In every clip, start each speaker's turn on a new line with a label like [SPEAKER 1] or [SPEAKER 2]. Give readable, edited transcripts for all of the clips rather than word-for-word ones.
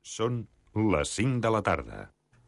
[SPEAKER 1] Són les 5 de la tarda.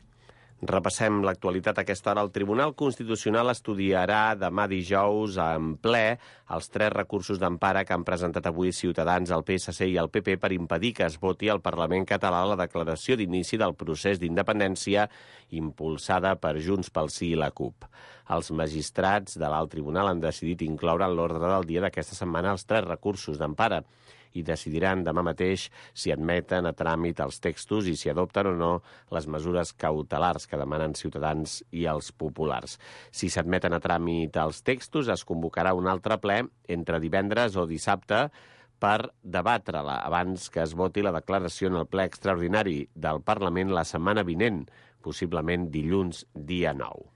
[SPEAKER 2] Repassem l'actualitat a aquesta hora. El Tribunal Constitucional estudiarà demà dijous en ple els 3 recursos d'empara que han presentat avui Ciutadans, el PSC i el PP per impedir que es voti al Parlament català la declaració d'inici del procés d'independència impulsada per Junts pel Sí i la CUP. Els magistrats de l'Alt Tribunal han decidit incloure en l'ordre del dia d'aquesta setmana els 3 recursos d'empara i decidiran demà mateix si admeten a tràmit els textos i si adopten o no les mesures cautelars que demanen Ciutadans i els populars. Si s'admeten a tràmit els textos, es convocarà un altre ple entre divendres o dissabte per debatre-la abans que es voti la declaració en el ple extraordinari del Parlament la setmana vinent, possiblement dilluns, dia 9.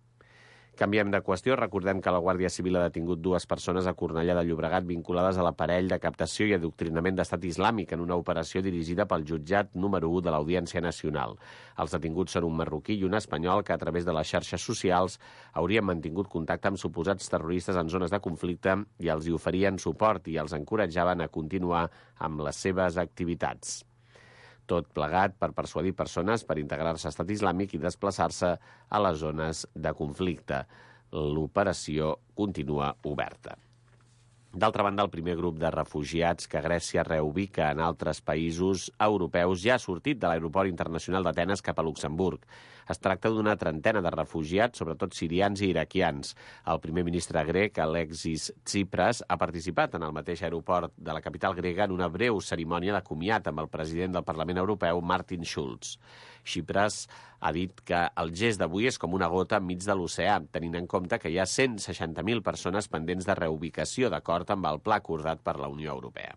[SPEAKER 2] Canviem de qüestió. Recordem que la Guàrdia Civil ha detingut 2 persones a Cornellà de Llobregat vinculades a l'aparell de captació i adoctrinament d'estat islàmic en una operació dirigida pel jutjat número 1 de l'Audiència Nacional. Els detinguts són un marroquí i un espanyol que a través de les xarxes socials haurien mantingut contacte amb suposats terroristes en zones de conflicte i els hi oferien suport i els encoratjaven a continuar amb les seves activitats. Tot plegat per persuadir persones per integrar-se a Estat Islàmic i desplaçar-se a les zones de conflicte. L'operació continua oberta. D'altra banda, el primer grup de refugiats que Grècia reubica en altres països europeus ja ha sortit de l'aeroport internacional d'Atenes cap a Luxemburg. Es tracta d'una trentena de refugiats, sobretot sirians i iraquians. El primer ministre grec, Alexis Tsipras, ha participat en el mateix aeroport de la capital grega en una breu cerimònia de comiat amb el president del Parlament Europeu, Martin Schulz. Tsipras ha dit que el gest d'avui és com una gota enmig de l'oceà, tenint en compte que hi ha 160.000 persones pendents de reubicació, d'acord amb el pla acordat per la Unió Europea.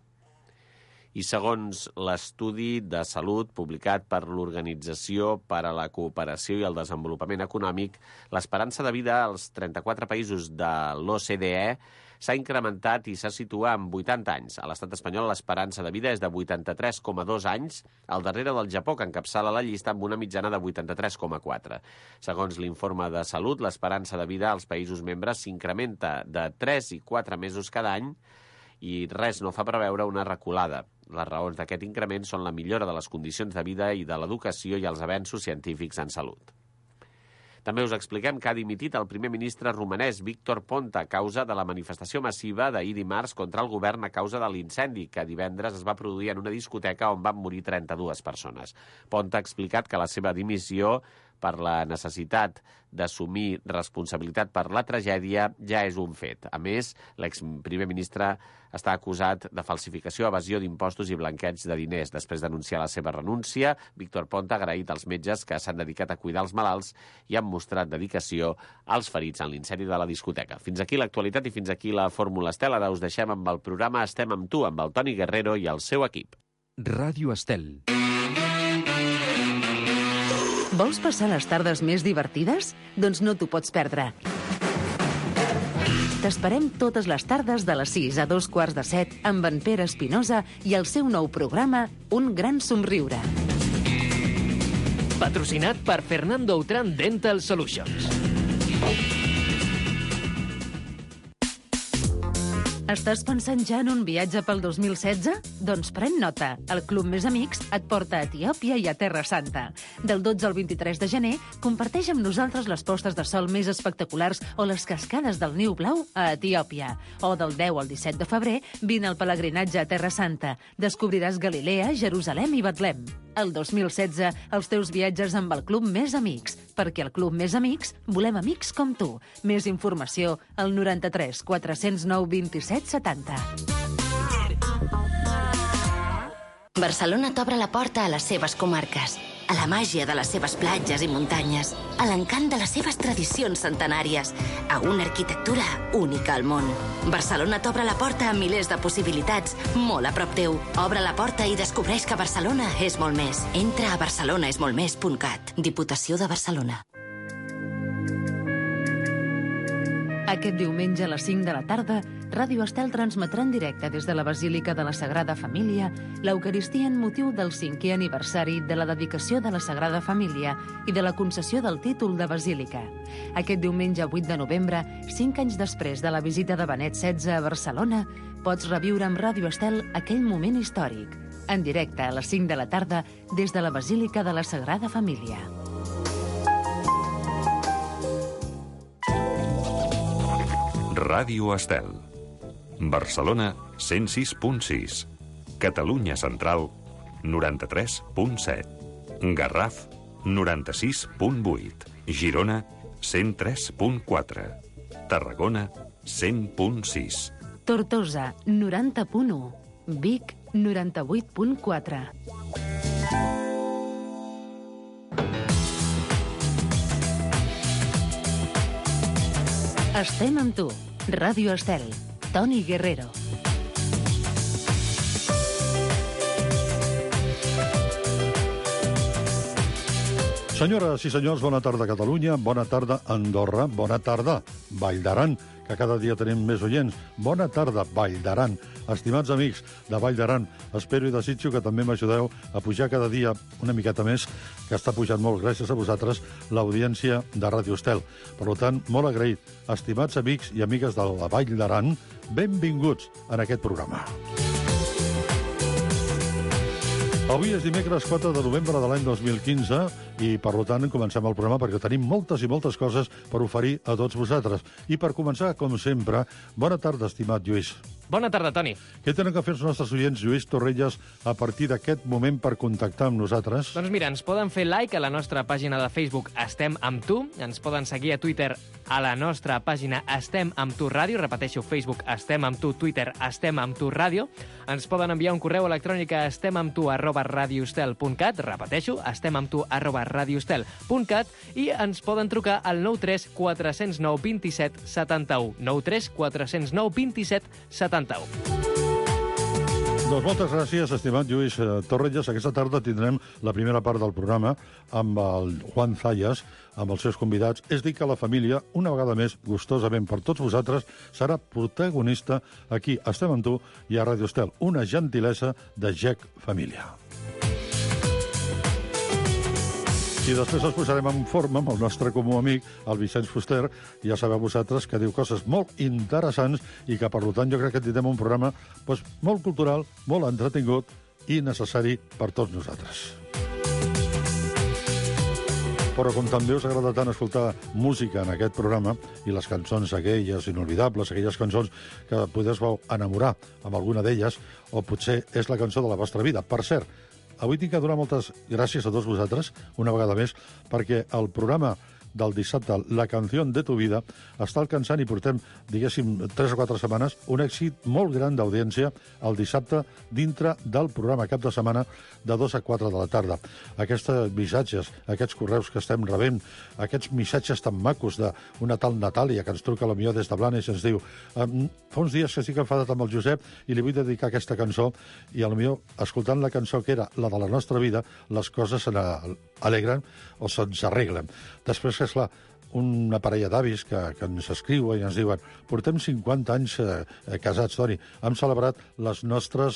[SPEAKER 2] I segons l'estudi de salut publicat per l'Organització per a la Cooperació i el Desenvolupament Econòmic, l'esperança de vida als 34 països de l'OCDE s'ha incrementat i se situa en 80 anys. A l'estat espanyol l'esperança de vida és de 83,2 anys, al darrere del Japó, que encapçala la llista amb una mitjana de 83,4. Segons l'informe de salut, l'esperança de vida als països membres s'incrementa de 3 i 4 mesos cada any i res no fa preveure una reculada. Les raons d'aquest increment són la millora de les condicions de vida i de l'educació i els avenços científics en salut. També us expliquem que ha dimitit el primer ministre romanès, Víctor Ponta, a causa de la manifestació massiva d'ahir dimarts contra el govern a causa de l'incendi que divendres es va produir en una discoteca on van morir 32 persones. Ponta ha explicat que la seva dimissió per la necessitat d'assumir responsabilitat per la tragèdia ja és un fet. A més, l'exprimer ministre està acusat de falsificació, evasió d'impostos i blanqueig de diners. Després d'anunciar la seva renúncia, Víctor Ponta ha agraït als metges que s'han dedicat a cuidar els malalts i han mostrat dedicació als ferits en l'incendi de la discoteca. Fins aquí l'actualitat i fins aquí la Fórmula Estel. Ara us deixem amb el programa Estem amb tu, amb el Toni Guerrero i el seu equip.
[SPEAKER 3] Ràdio Estel.
[SPEAKER 4] Vols passar les tardes més divertides? Doncs no t'ho pots perdre. T'esperem totes les tardes de les 6 a 7:15 amb en Pere Espinosa i el seu nou programa Un gran somriure.
[SPEAKER 5] Patrocinat per Fernando Outram Dental Solutions.
[SPEAKER 4] Estàs pensant ja en un viatge pel 2016? Doncs pren nota. El Club Més Amics et porta a Etiòpia i a Terra Santa. Del 12 al 23 de gener, comparteix amb nosaltres les postes de sol més espectaculars o les cascades del Niu Blau a Etiòpia. O del 10 al 17 de febrer, vine al pelegrinatge a Terra Santa. Descobriràs Galilea, Jerusalem i Betlem. El 2016, els teus viatges amb el Club Més Amics. Perquè al Club Més Amics volem amics com tu. Més informació al 93 409 27 70.
[SPEAKER 6] Barcelona t'obre la porta a les seves comarques, a la màgia de les seves platges i muntanyes, a l'encant de les seves tradicions centenàries, a una arquitectura única al món. Barcelona t'obre la porta a milers de possibilitats, molt a prop teu. Obre la porta i descobreix que Barcelona és molt més. Entra a barcelonaesmoltmés.cat. Diputació de Barcelona.
[SPEAKER 4] Aquest diumenge a les 5 de la tarda, Ràdio Estel transmetrà en directe des de la Basílica de la Sagrada Família l'Eucaristia en motiu del 5è aniversari de la dedicació de la Sagrada Família i de la concessió del títol de Basílica. Aquest diumenge 8 de novembre, 5 anys després de la visita de Benet XVI a Barcelona, pots reviure amb Ràdio Estel aquell moment històric. en directe a les 5 de la tarda des de la Basílica de la Sagrada Família.
[SPEAKER 1] Ràdio Estel. Barcelona, 106.6. Catalunya Central, 93.7. Garraf, 96.8. Girona, 103.4. Tarragona, 100.6.
[SPEAKER 4] Tortosa, 90.1. Vic, 98.4. Estem amb tu. Ràdio Estel. Toni Guerrero.
[SPEAKER 3] Senyores i senyors, bona tarda Catalunya, bona tarda Andorra, bona tarda Vall d'Aran, que cada dia tenim més oients. Bona tarda, Vall d'Aran. Estimats amics de Vall d'Aran, espero i desitjo que també m'ajudeu a pujar cada dia una miqueta més, que està pujant molt gràcies a vosaltres, l'audiència de Ràdio Estel. Per tant, molt agraït. Estimats amics i amigues de la Vall d'Aran, benvinguts en aquest programa. Avui és dimecres 4 de novembre de l'any 2015 i, per tant, comencem el programa perquè tenim moltes i moltes coses per oferir a tots vosaltres. I per començar, com sempre, bona tarda, estimat Lluís.
[SPEAKER 5] Bona tarda, Toni.
[SPEAKER 3] Què tenen que fer els nostres oients, Lluís Torrelles, a partir d'aquest moment per contactar amb nosaltres?
[SPEAKER 5] Doncs mira, ens poden fer like a la nostra pàgina de Facebook Estem amb tu, ens poden seguir a Twitter a la nostra pàgina Estem amb tu ràdio, repeteixo, Facebook Estem amb tu, Twitter Estem amb tu ràdio, ens poden enviar un correu electrònic a estemamtu@radioestel.cat, repeteixo, estemamtu@radioestel.cat, i ens poden trucar al 93 409 27 71, 93 409 27 71.
[SPEAKER 3] Doncs moltes gràcies, estimat Lluís Torrelles. Aquesta tarda tindrem la primera part del programa amb el Juan Zayas, amb els seus convidats. És dir, que la família, una vegada més, gustosament per tots vosaltres, serà protagonista aquí, Estem amb tu, i a Ràdio Estel. Una gentilesa de GEC Família. I després ens posarem en forma amb el nostre comú amic, el Vicenç Fuster. Ja sabeu vosaltres que diu coses molt interessants i que, per tant, jo crec que tindrem un programa molt cultural, molt entretingut i necessari per tots nosaltres. Però com també us agrada tant escoltar música en aquest programa i les cançons aquelles inolvidables, aquelles cançons que podeu enamorar amb alguna d'elles, o potser és la cançó de la vostra vida. Per cert, avui tinc que donar moltes gràcies a tots vosaltres, una vegada més, perquè el programa del dissabte, La canción de tu vida, està alcançant, i portem, diguéssim, 3 o 4 setmanes, un èxit molt gran d'audiència el dissabte dintre del programa cap de setmana de 2 a 4 de la tarda. Aquests missatges, aquests correus que estem rebent, aquests missatges tan macos d'una tal Natàlia que ens truca potser des de Blanes i ens diu fa uns dies que estic enfadat amb el Josep i li vull dedicar aquesta cançó, i potser escoltant la cançó que era la de la nostra vida, les coses se n'alegren o se'ns arreglen. Després, esclar, una parella d'avis que ens escriuen i ens diuen: portem 50 anys casats, Toni, hem celebrat les nostres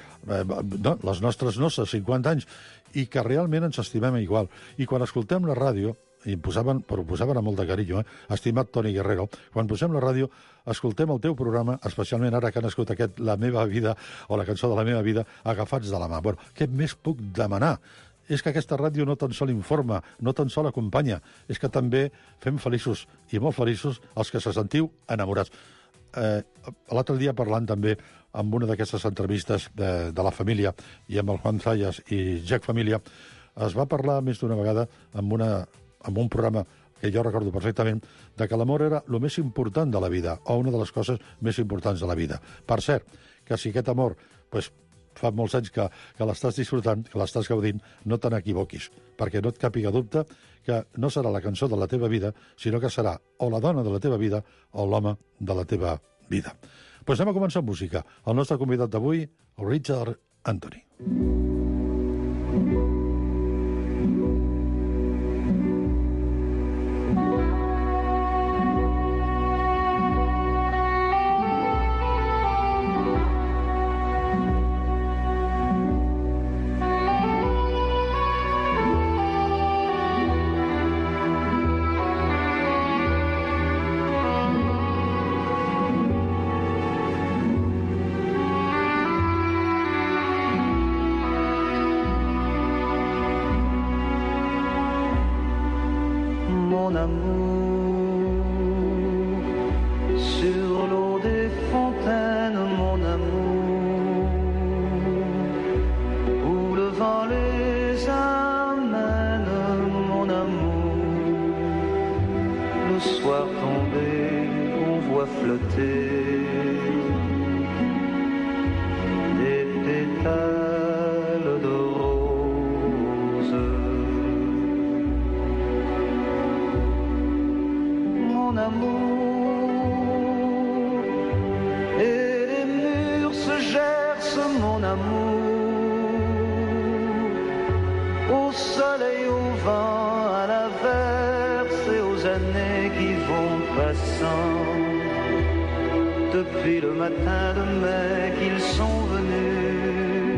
[SPEAKER 3] noces, 50 anys, i que realment ens estimem igual. I quan escoltem la ràdio, i ho posaven amb molt de carinyo, estimat Toni Guerrero, quan posem la ràdio, escoltem el teu programa, especialment ara que han escoltat aquest La meva vida, o la cançó de La meva vida, agafats de la mà. Bueno, què més puc demanar? És que aquesta ràdio no tan sol informa, no tan sol acompanya, és que també fem feliços, i molt feliços, els que se sentiu enamorats. L'altre dia, parlant també amb una d'aquestes entrevistes de la família, i amb el Juan Zayas i GEC Família, es va parlar més d'una vegada amb un programa que jo recordo perfectament, de que l'amor era el més important de la vida, o una de les coses més importants de la vida. Per cert, que si aquest amor fa molts anys que l'estàs disfrutant, que l'estàs gaudint, no te n'equivoquis, perquè no et càpiga dubte que no serà la cançó de la teva vida, sinó que serà o la dona de la teva vida o l'home de la teva vida. Doncs anem a començar amb música. El nostre convidat d'avui, Richard Anthony.
[SPEAKER 7] mon amour, sur l'eau des fontaines, mon amour, où le vent les amène, mon amour. Le soir tombé, on voit flotter des pétales de rose. Mon amour, et les murs se gercent, mon amour, au soleil, au vent, à l'averse et aux années qui vont passant. Depuis le matin de mai qu'ils sont venus,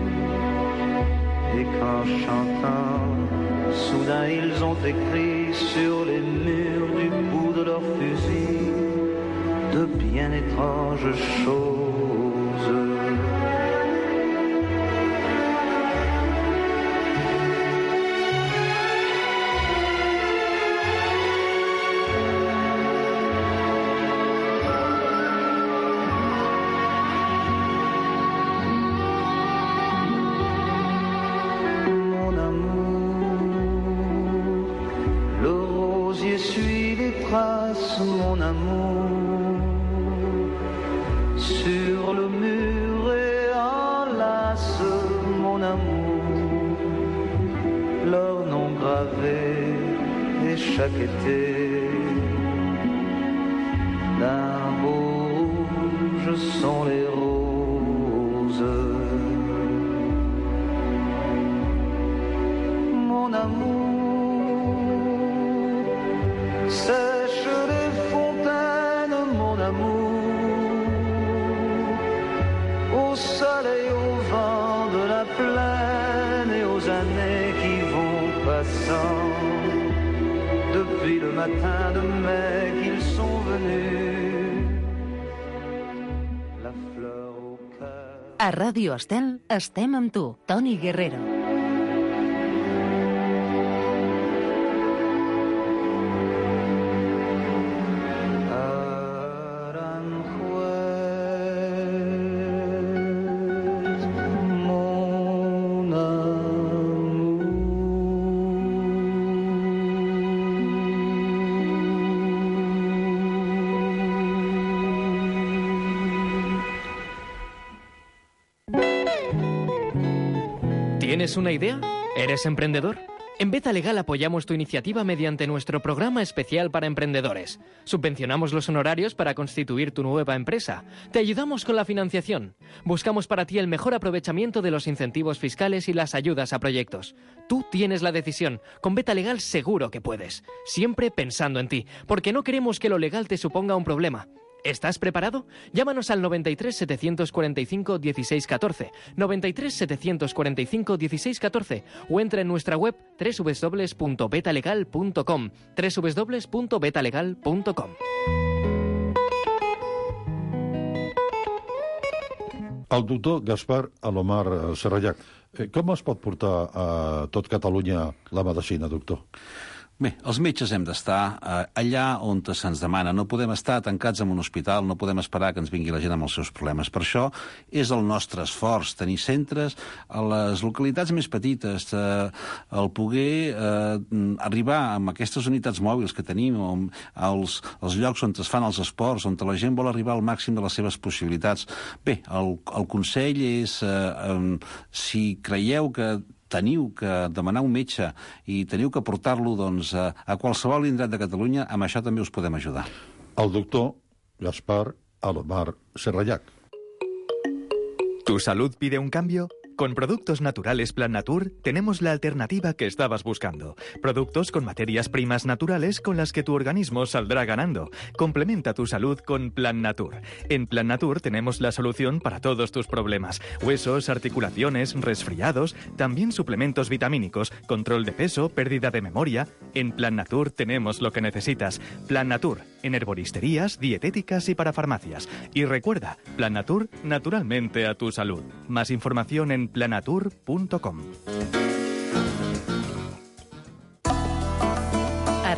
[SPEAKER 7] et qu'en chantant, soudain ils ont écrit sur les murs du bout de leur fusil de bien étranges choses. Mon amour, le rosier suit les traces, mon amour, sur le mur et enlace, mon amour, leur nom gravé, et chaque été, d'un beau rouge sont les roses. Mon amour, sèche les fontaines, mon amour, au soleil, au vent de la plaine et aux années qui vont passant. Depuis le matin de mai qu'ils sont venus, la fleur au cœur.
[SPEAKER 4] A Ràdio Estel estem amb tu, Toni Guerrero.
[SPEAKER 7] Aranjuez, mon
[SPEAKER 5] ¿Tienes una idea? ¿Eres emprendedor? En Beta Legal apoyamos tu iniciativa mediante nuestro programa especial para emprendedores. Subvencionamos los honorarios para constituir tu nueva empresa. Te ayudamos con la financiación. Buscamos para ti el mejor aprovechamiento de los incentivos fiscales y las ayudas a proyectos. Tú tienes la decisión. Con Beta Legal seguro que puedes. Siempre pensando en ti, porque no queremos que lo legal te suponga un problema. ¿Estás preparado? Llámanos al 93 745 1614, 93 745 1614 o entra en nuestra web www.betalegal.com, www.betalegal.com.
[SPEAKER 3] El doctor Gaspar Alomar Serrallac. Com es pot portar a tot Catalunya la medicina, doctor?
[SPEAKER 8] Bé, els metges hem d'estar allà on se'ns demana. No podem estar tancats en un hospital, no podem esperar que ens vingui la gent amb els seus problemes. Per això és el nostre esforç, tenir centres a les localitats més petites, el poder arribar amb aquestes unitats mòbils que tenim, als llocs on es fan els esports, on la gent vol arribar al màxim de les seves possibilitats. Bé, el consell és, si creieu que teniu que demanar un metge i teniu que portar-lo doncs, a qualsevol indret de Catalunya, amb això també us podem ajudar.
[SPEAKER 3] El doctor Gaspar Alomar Serrallac.
[SPEAKER 9] ¿Tu salud pide un cambio? Con Productos Naturales Plan Natur tenemos la alternativa que estabas buscando. Productos con materias primas naturales con las que tu organismo saldrá ganando. Complementa tu salud con Plan Natur. En Plan Natur tenemos la solución para todos tus problemas. Huesos, articulaciones, resfriados, también suplementos vitamínicos, control de peso, pérdida de memoria. En Plan Natur tenemos lo que necesitas. Plan Natur, en herboristerías, dietéticas y para farmacias. Y recuerda, Plan Natur, naturalmente a tu salud. Más información en planatur.com.
[SPEAKER 4] A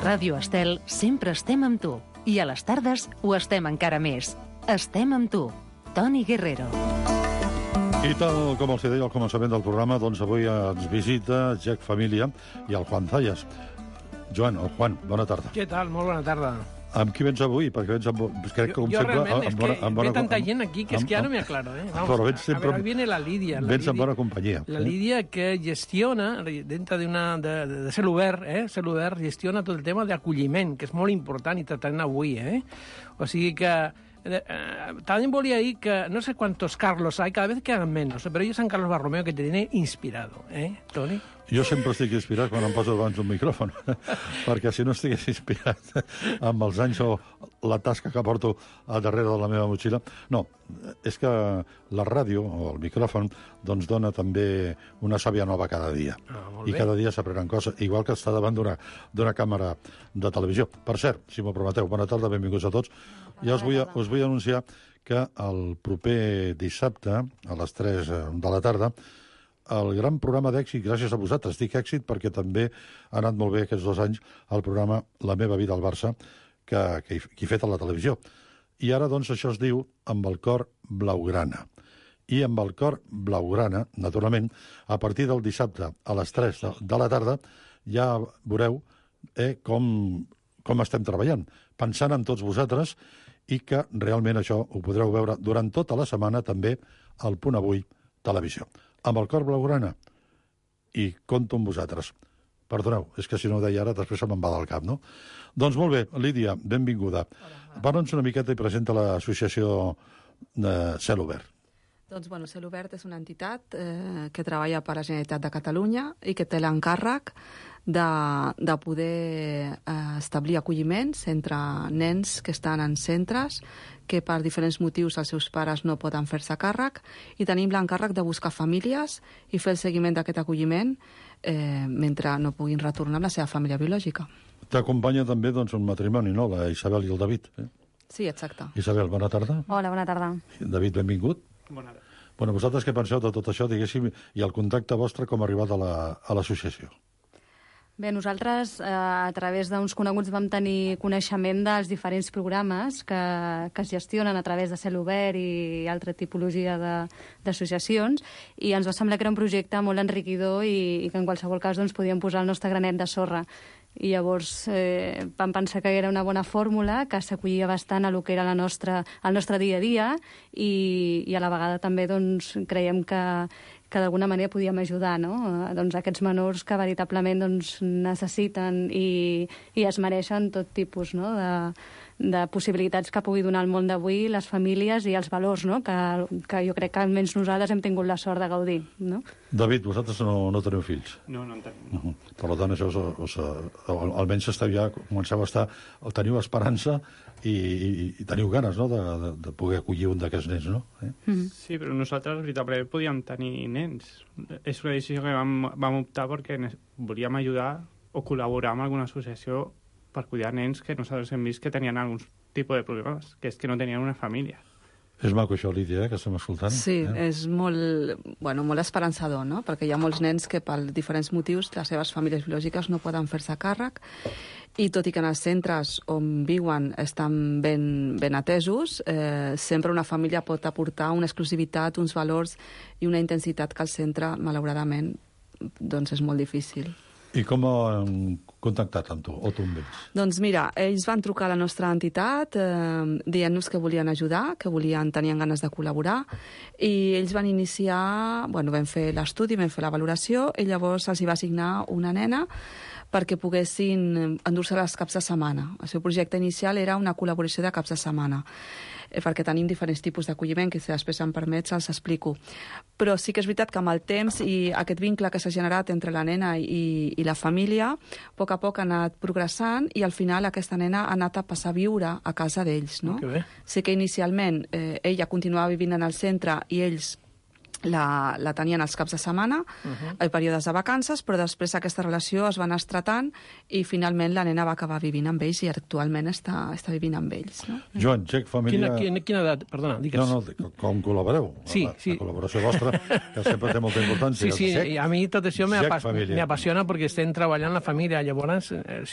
[SPEAKER 4] Ràdio Estel sempre estem amb tu. I a les tardes ho estem encara més. Estem amb tu. Toni Guerrero.
[SPEAKER 3] I tal com els deia al començament del programa, doncs avui ens visita Jack Família i el Juan Zayas. Joan, el Juan, bona tarda.
[SPEAKER 10] Què tal? Molt bona tarda.
[SPEAKER 3] Amb qui vens avui? Perquè vens amb... Crec que, com
[SPEAKER 10] jo
[SPEAKER 3] sempre,
[SPEAKER 10] realment, és que ve tanta gent aquí que és que ja no me aclaro. Vamos,
[SPEAKER 3] però vens sempre...
[SPEAKER 10] A ver, viene la Lidia.
[SPEAKER 3] Vens en bona companyia.
[SPEAKER 10] La Lidia que gestiona, dintre de Celobert, Celobert gestiona tot el tema d'acolliment, que és molt important i tractarem avui, O sigui que... también volia dir que no sé cuántos Carlos hay, cada vez quedan menos, pero yo San Carlos Barromeo que te tiene inspirado, Toni?
[SPEAKER 3] Jo sempre estic inspirat quan em poso davant d'un micròfon, perquè si no estigués inspirat amb els anys o la tasca que porto a darrere de la meva motxilla... No, és que la ràdio o el micròfon doncs dona també una sàvia nova cada dia. I cada dia s'aprenen coses, igual que està davant d'una càmera de televisió. Per cert, si m'ho permeteu, bona tarda, benvinguts a tots. Ja us vull anunciar que el proper dissabte, a les 3 de la tarda, el gran programa d'èxit, gràcies a vosaltres, dic èxit perquè també ha anat molt bé aquests 2 anys el programa La meva vida al Barça, que he fet a la televisió. I ara, doncs, això es diu Amb el cor blaugrana. I amb el cor blaugrana, naturalment, a partir del dissabte a les 3 de la tarda, ja veureu com estem treballant, pensant en tots vosaltres, i que realment això ho podreu veure durant tota la setmana també al Punt Avui Televisió. Amb el cor blaugrana, i compto amb vosaltres. Perdoneu, és que si no ho deia ara, després se me'n va del cap, no? Doncs molt bé, Lídia, benvinguda. Parla'ns una miqueta i presenta l'associació Celobert.
[SPEAKER 11] Doncs, Celobert és una entitat que treballa per la Generalitat de Catalunya i que té l'encàrrec de poder establir acolliments entre nens que estan en centres que per diferents motius els seus pares no poden fer-se càrrec, i tenim l'encàrrec de buscar famílies i fer el seguiment d'aquest acolliment mentre no puguin retornar amb la seva família biològica.
[SPEAKER 3] T'acompanya també un matrimoni, no?, la Isabel i el David.
[SPEAKER 11] Sí, exacte.
[SPEAKER 3] Isabel, bona tarda.
[SPEAKER 12] Hola, bona tarda.
[SPEAKER 3] David, benvingut.
[SPEAKER 10] Bona tarda.
[SPEAKER 3] Bueno, vosaltres què penseu de tot això, diguéssim, i el contacte vostre com ha arribat a l'associació?
[SPEAKER 12] Bé, nosaltres a través d'uns coneguts vam tenir coneixement dels diferents programes que es gestionen a través de Celobert i altra tipologia d'associacions, i ens va semblar que era un projecte molt enriquidor i que en qualsevol cas podíem posar el nostre granet de sorra. I llavors vam pensar que era una bona fòrmula, que s'acollia bastant a lo que era el nostre dia a dia, i a la vegada també creiem que d'alguna manera podíem ajudar, no?, aquests menors que veritablement necessiten i es mereixen tot tipus, no?, de possibilitats que pugui donar el món d'avui, les famílies i els valors, no?, que jo crec que almenys nosaltres hem tingut la sort de gaudir, no?
[SPEAKER 3] David, vosaltres no teniu fills?
[SPEAKER 10] No en tenim.
[SPEAKER 3] Per tant, això almenys comenceu a estar... Teniu esperança i teniu ganes, no?, de poder acollir un d'aquests nens, no?
[SPEAKER 13] Sí, però nosaltres veritablement podíem tenir nens. És una decisió que vam optar perquè volíem ajudar o col·laborar amb alguna associació per cuidar nens que nosaltres hem vist que tenien algun tipus de problemes, que és que no tenien una família.
[SPEAKER 3] És maco això, Lídia, que estem escoltant.
[SPEAKER 11] Sí, és molt esperançador, no?, perquè hi ha molts nens que per diferents motius les seves famílies biològiques no poden fer-se càrrec, i tot i que en els centres on viuen estan ben atesos, sempre una família pot aportar una exclusivitat, uns valors i una intensitat que al centre, malauradament, és molt difícil.
[SPEAKER 3] I com han contactat amb tu, o tu amb ells?
[SPEAKER 11] Doncs mira, ells van trucar a la nostra entitat dient-nos que volien ajudar, que tenien ganes de col·laborar, i ells van iniciar, vam fer l'estudi, vam fer la valoració, i llavors els hi va assignar una nena perquè poguessin endur-se els caps de setmana. El seu projecte inicial era una col·laboració de caps de setmana, perquè tenim diferents tipus d'acolliment, que si després em permets els explico. Però sí que és veritat que amb el temps i aquest vincle que s'ha generat entre la nena i la família, a poc ha anat progressant, i al final aquesta nena ha anat a passar a viure a casa d'ells, no?
[SPEAKER 10] Que bé.
[SPEAKER 11] Sí que inicialment ella continuava vivint en el centre i ells la tenien els caps de setmana, a períodes de vacances, però després aquesta relació es va anar estratant i finalment la nena va acabar vivint amb ells i actualment està vivint amb ells. No?
[SPEAKER 3] Joan, Gec Família...
[SPEAKER 10] Quina edat? Perdona, digues.
[SPEAKER 3] No, com col·laboreu?
[SPEAKER 10] Sí.
[SPEAKER 3] La col·laboració vostra, que sempre té molta importància.
[SPEAKER 10] Sí, i a mi tot això m'apassiona perquè estem treballant la família. Llavors,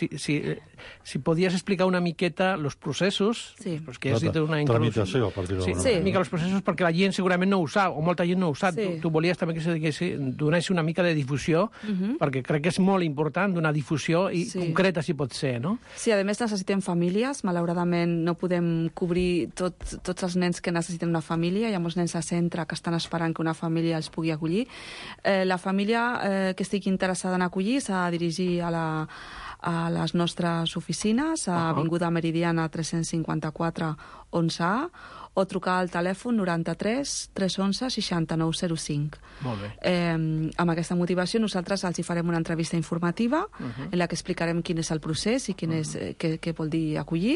[SPEAKER 10] si podies explicar una miqueta els processos, que has dit una
[SPEAKER 3] tramitació, per dir-ho d'alguna manera.
[SPEAKER 10] Una mica els processos, perquè la gent segurament no ho sap, o molta gent no ho sap. Tu volies també que donés una mica de difusió, perquè crec que és molt important donar difusió i concreta, si pot ser, no?
[SPEAKER 11] Sí, a més necessitem famílies. Malauradament no podem cobrir tots els nens que necessiten una família. Hi ha molts nens a centre que estan esperant que una família els pugui acollir. La família que estigui interessada en acollir s'ha de dirigir a les nostres oficines, a Avinguda Meridiana 354 11A, o trucar al telèfon 93 311 6905.
[SPEAKER 10] Molt bé.
[SPEAKER 11] Amb aquesta motivació nosaltres els hi farem una entrevista informativa en la que explicarem quin és el procés i què vol dir acollir.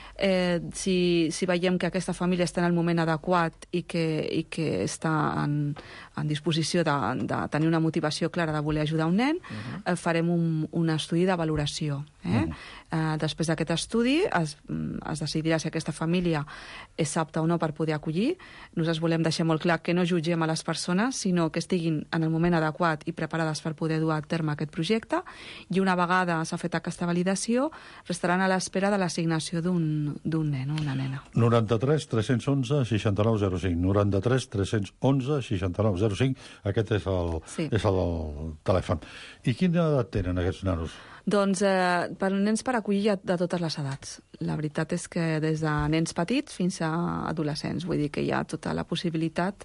[SPEAKER 11] Si veiem que aquesta família està en el moment adequat i que està en disposició de tenir una motivació clara de voler ajudar un nen, farem un estudi de valoració. Després d'aquest estudi es decidirà si aquesta família és apta o no per poder acollir. Nosaltres volem deixar molt clar que no jutgem a les persones, sinó que estiguin en el moment adequat i preparades per poder dur a terme aquest projecte, i una vegada s'ha fet aquesta validació restaran a l'espera de l'assignació d'un nen o una nena.
[SPEAKER 3] 93 311 6905, 93 311 6905, aquest és el telèfon. I quina edat tenen aquests nanos?
[SPEAKER 11] Doncs per nens per acollir de totes les edats. La veritat és que des de nens petits fins a adolescents, vull dir que hi ha tota la possibilitat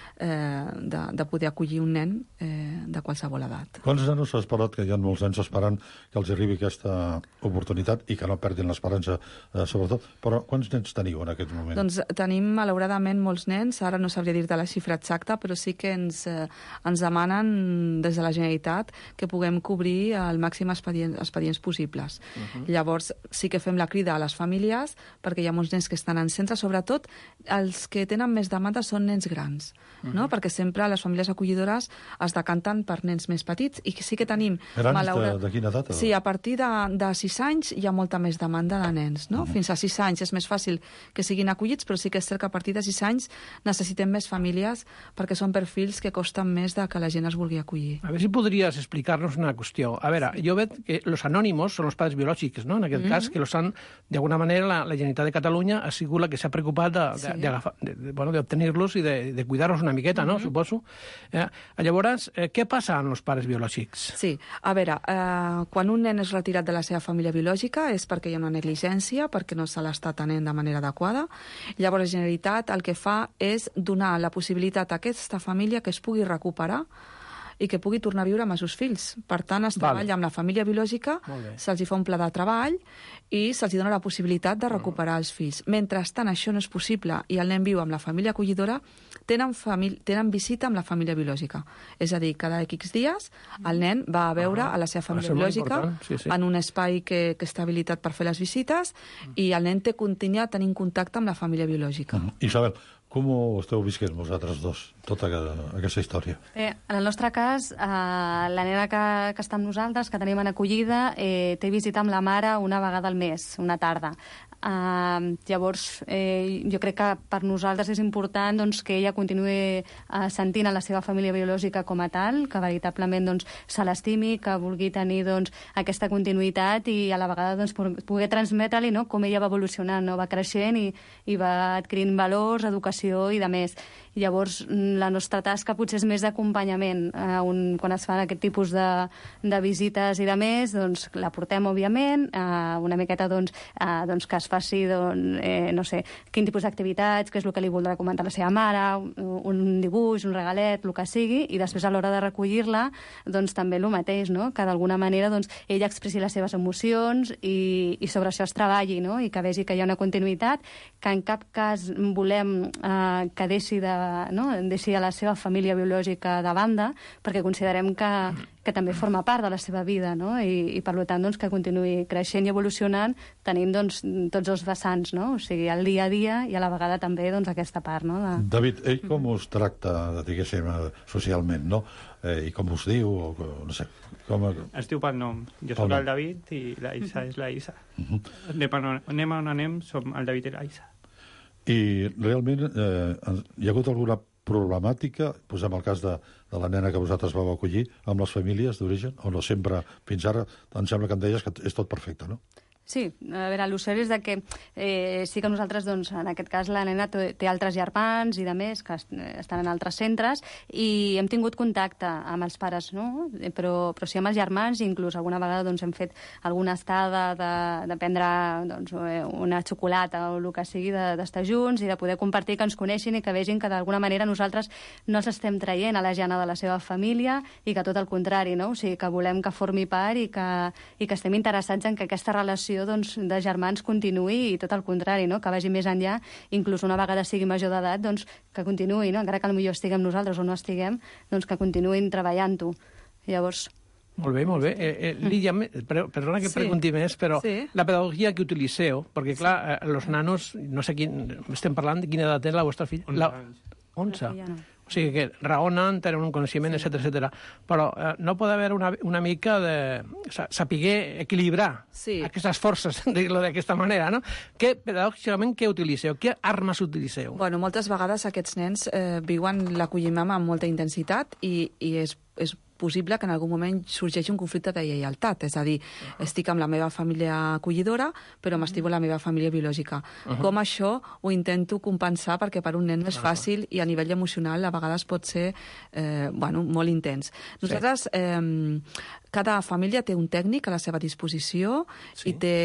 [SPEAKER 11] de poder acollir un nen de qualsevol edat.
[SPEAKER 3] Quants nanos s'ha esperat, que hi ha molts nens esperant que els arribi aquesta oportunitat i que no perdin l'esperança, sobretot, però quants nens teniu en aquest moment?
[SPEAKER 11] Doncs tenim, malauradament, molts nens. Ara no sabria dir-te la xifra exacta, però sí que ens demanen des de la Generalitat que puguem cobrir el màxim expedients possibles. Llavors sí que fem la crida a les famílies, perquè hi ha molts nens que estan en centre, sobretot els que tenen més demanda són nens grans, no? Perquè sempre les famílies acollidores es decanten per nens més petits, i sí que tenim...
[SPEAKER 3] Grans de quina edat?
[SPEAKER 11] Sí, a partir de 6 anys hi ha molta més demanda de nens, no? Fins a 6 anys és més fàcil que siguin acollits, però sí que és cert que a partir de 6 anys necessitem més famílies, perquè són perfils que costen més de que la gent es vulgui acollir.
[SPEAKER 10] A veure si podries explicar-nos una qüestió. A veure, jo veig que los anònimos són els pares biològics, no? En aquest cas, que los han, d'alguna manera, la Generalitat de Catalunya ha sigut la que s'ha preocupat d'obtenir-los i de cuidar-los una miqueta, no? Suposo. Llavors, què passa amb els pares biològics?
[SPEAKER 11] Sí, a veure, quan un nen és retirat de la seva família biològica és perquè hi ha una negligència, perquè no se l'està atenent de manera adequada. Llavors la Generalitat el que fa és donar la possibilitat a aquesta família que es pugui recuperar i que pugui tornar a viure amb els seus fills. Per tant, es treballa amb la família biològica, se'ls fa un pla de treball i se'ls dona la possibilitat de recuperar els fills. Mentrestant, això no és possible i el nen viu amb la família acollidora, tenen visita amb la família biològica. És a dir, cada X dies el nen va a veure a la seva família biològica en un espai que està habilitat per fer les visites, i el nen continua tenint contacte amb la família biològica.
[SPEAKER 3] Isabel, com ho esteu visquent vosaltres dos, tota aquesta història?
[SPEAKER 12] En el nostre cas, la nena que està amb nosaltres, que tenim en acollida, té visita amb la mare una vegada al mes, una tarda. Llavors, jo crec que per nosaltres és important que ella continuï sentint a la seva família biològica com a tal, que veritablement se l'estimi, que vulgui tenir aquesta continuïtat i a la vegada poder transmetre-li com ella va evolucionant, va creixent i va adquirint valors, educació i de més. Llavors, la nostra tasca potser és més d'acompanyament. Quan es fan aquest tipus de visites i de més, la portem, òbviament, una miqueta que es faci, no sé, quin tipus d'activitats, què és el que li voldrà comentar la seva mare, un dibuix, un regalet, el que sigui, i després a l'hora de recollir-la, també el mateix, no? Que d'alguna manera ella expressi les seves emocions i sobre això es treballi, no? I que vegi que hi ha una continuïtat, que en cap cas volem que deixi de deixi la seva família biològica de banda, perquè considerem que també forma part de la seva vida, no? I per tant, doncs, que continuï creixent i evolucionant, tenint doncs, tots els vessants, no? O sigui, el dia a dia i a la vegada també doncs, aquesta part, no?
[SPEAKER 3] David, ell com us tracta, diguéssim, socialment, no? I com us diu, o no sé...
[SPEAKER 13] Es diu pel nom. Jo soc el David i la Isa és la Isa. Anem on anem, som el David i la Isa.
[SPEAKER 3] I realment hi ha hagut alguna problemàtica, posem el cas de la nena que vosaltres vau acollir, amb les famílies d'origen, o no sempre, fins ara, em sembla que em deies que és tot perfecte, no?
[SPEAKER 12] Sí, a veure, el cert és que sí que nosaltres, doncs, en aquest cas, la nena té altres germans i de més que estan en altres centres i hem tingut contacte amb els pares, no? Però sí amb els germans i inclús alguna vegada doncs, hem fet alguna estada de prendre doncs, una xocolata o el que sigui, d'estar junts i de poder compartir, que ens coneixin i que vegin que d'alguna manera nosaltres no els estem traient a la Jana de la seva família i que tot el contrari, no? O sigui, que volem que formi part i que estem interessats en que aquesta relació doncs, de germans continuï i tot el contrari, no? Que vagi més enllà, inclús una vegada sigui major d'edat, doncs, que continuï, no? Encara que potser estiguem nosaltres o no estiguem, doncs que continuïn treballant-ho. Llavors...
[SPEAKER 10] Molt bé. Lídia, perdona que pregunti més, però la pedagogia que utilitzeu, perquè clar, els nanos, no sé estem parlant de quina edat té la vostra filla?
[SPEAKER 13] 11 anys.
[SPEAKER 10] 11? O sigui que raonen, tenen un coneixement, etc. Però no pot haver una mica de... saber equilibrar aquestes forces, dir-ho d'aquesta manera, no? Pedagògicament, què utilitzeu? Què armes utilitzeu?
[SPEAKER 11] Bueno, moltes vegades aquests nens viuen l'acolliment amb molta intensitat i és possible que en algun moment sorgeixi un conflicte de lleialtat. És a dir, estic amb la meva família acollidora, però m'estimo la meva família biològica. Com això ho intento compensar perquè per un nen és fàcil i a nivell emocional a vegades pot ser molt intens. Nosaltres, cada família té un tècnic a la seva disposició i té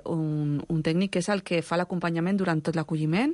[SPEAKER 11] un tècnic que és el que fa l'acompanyament durant tot l'acolliment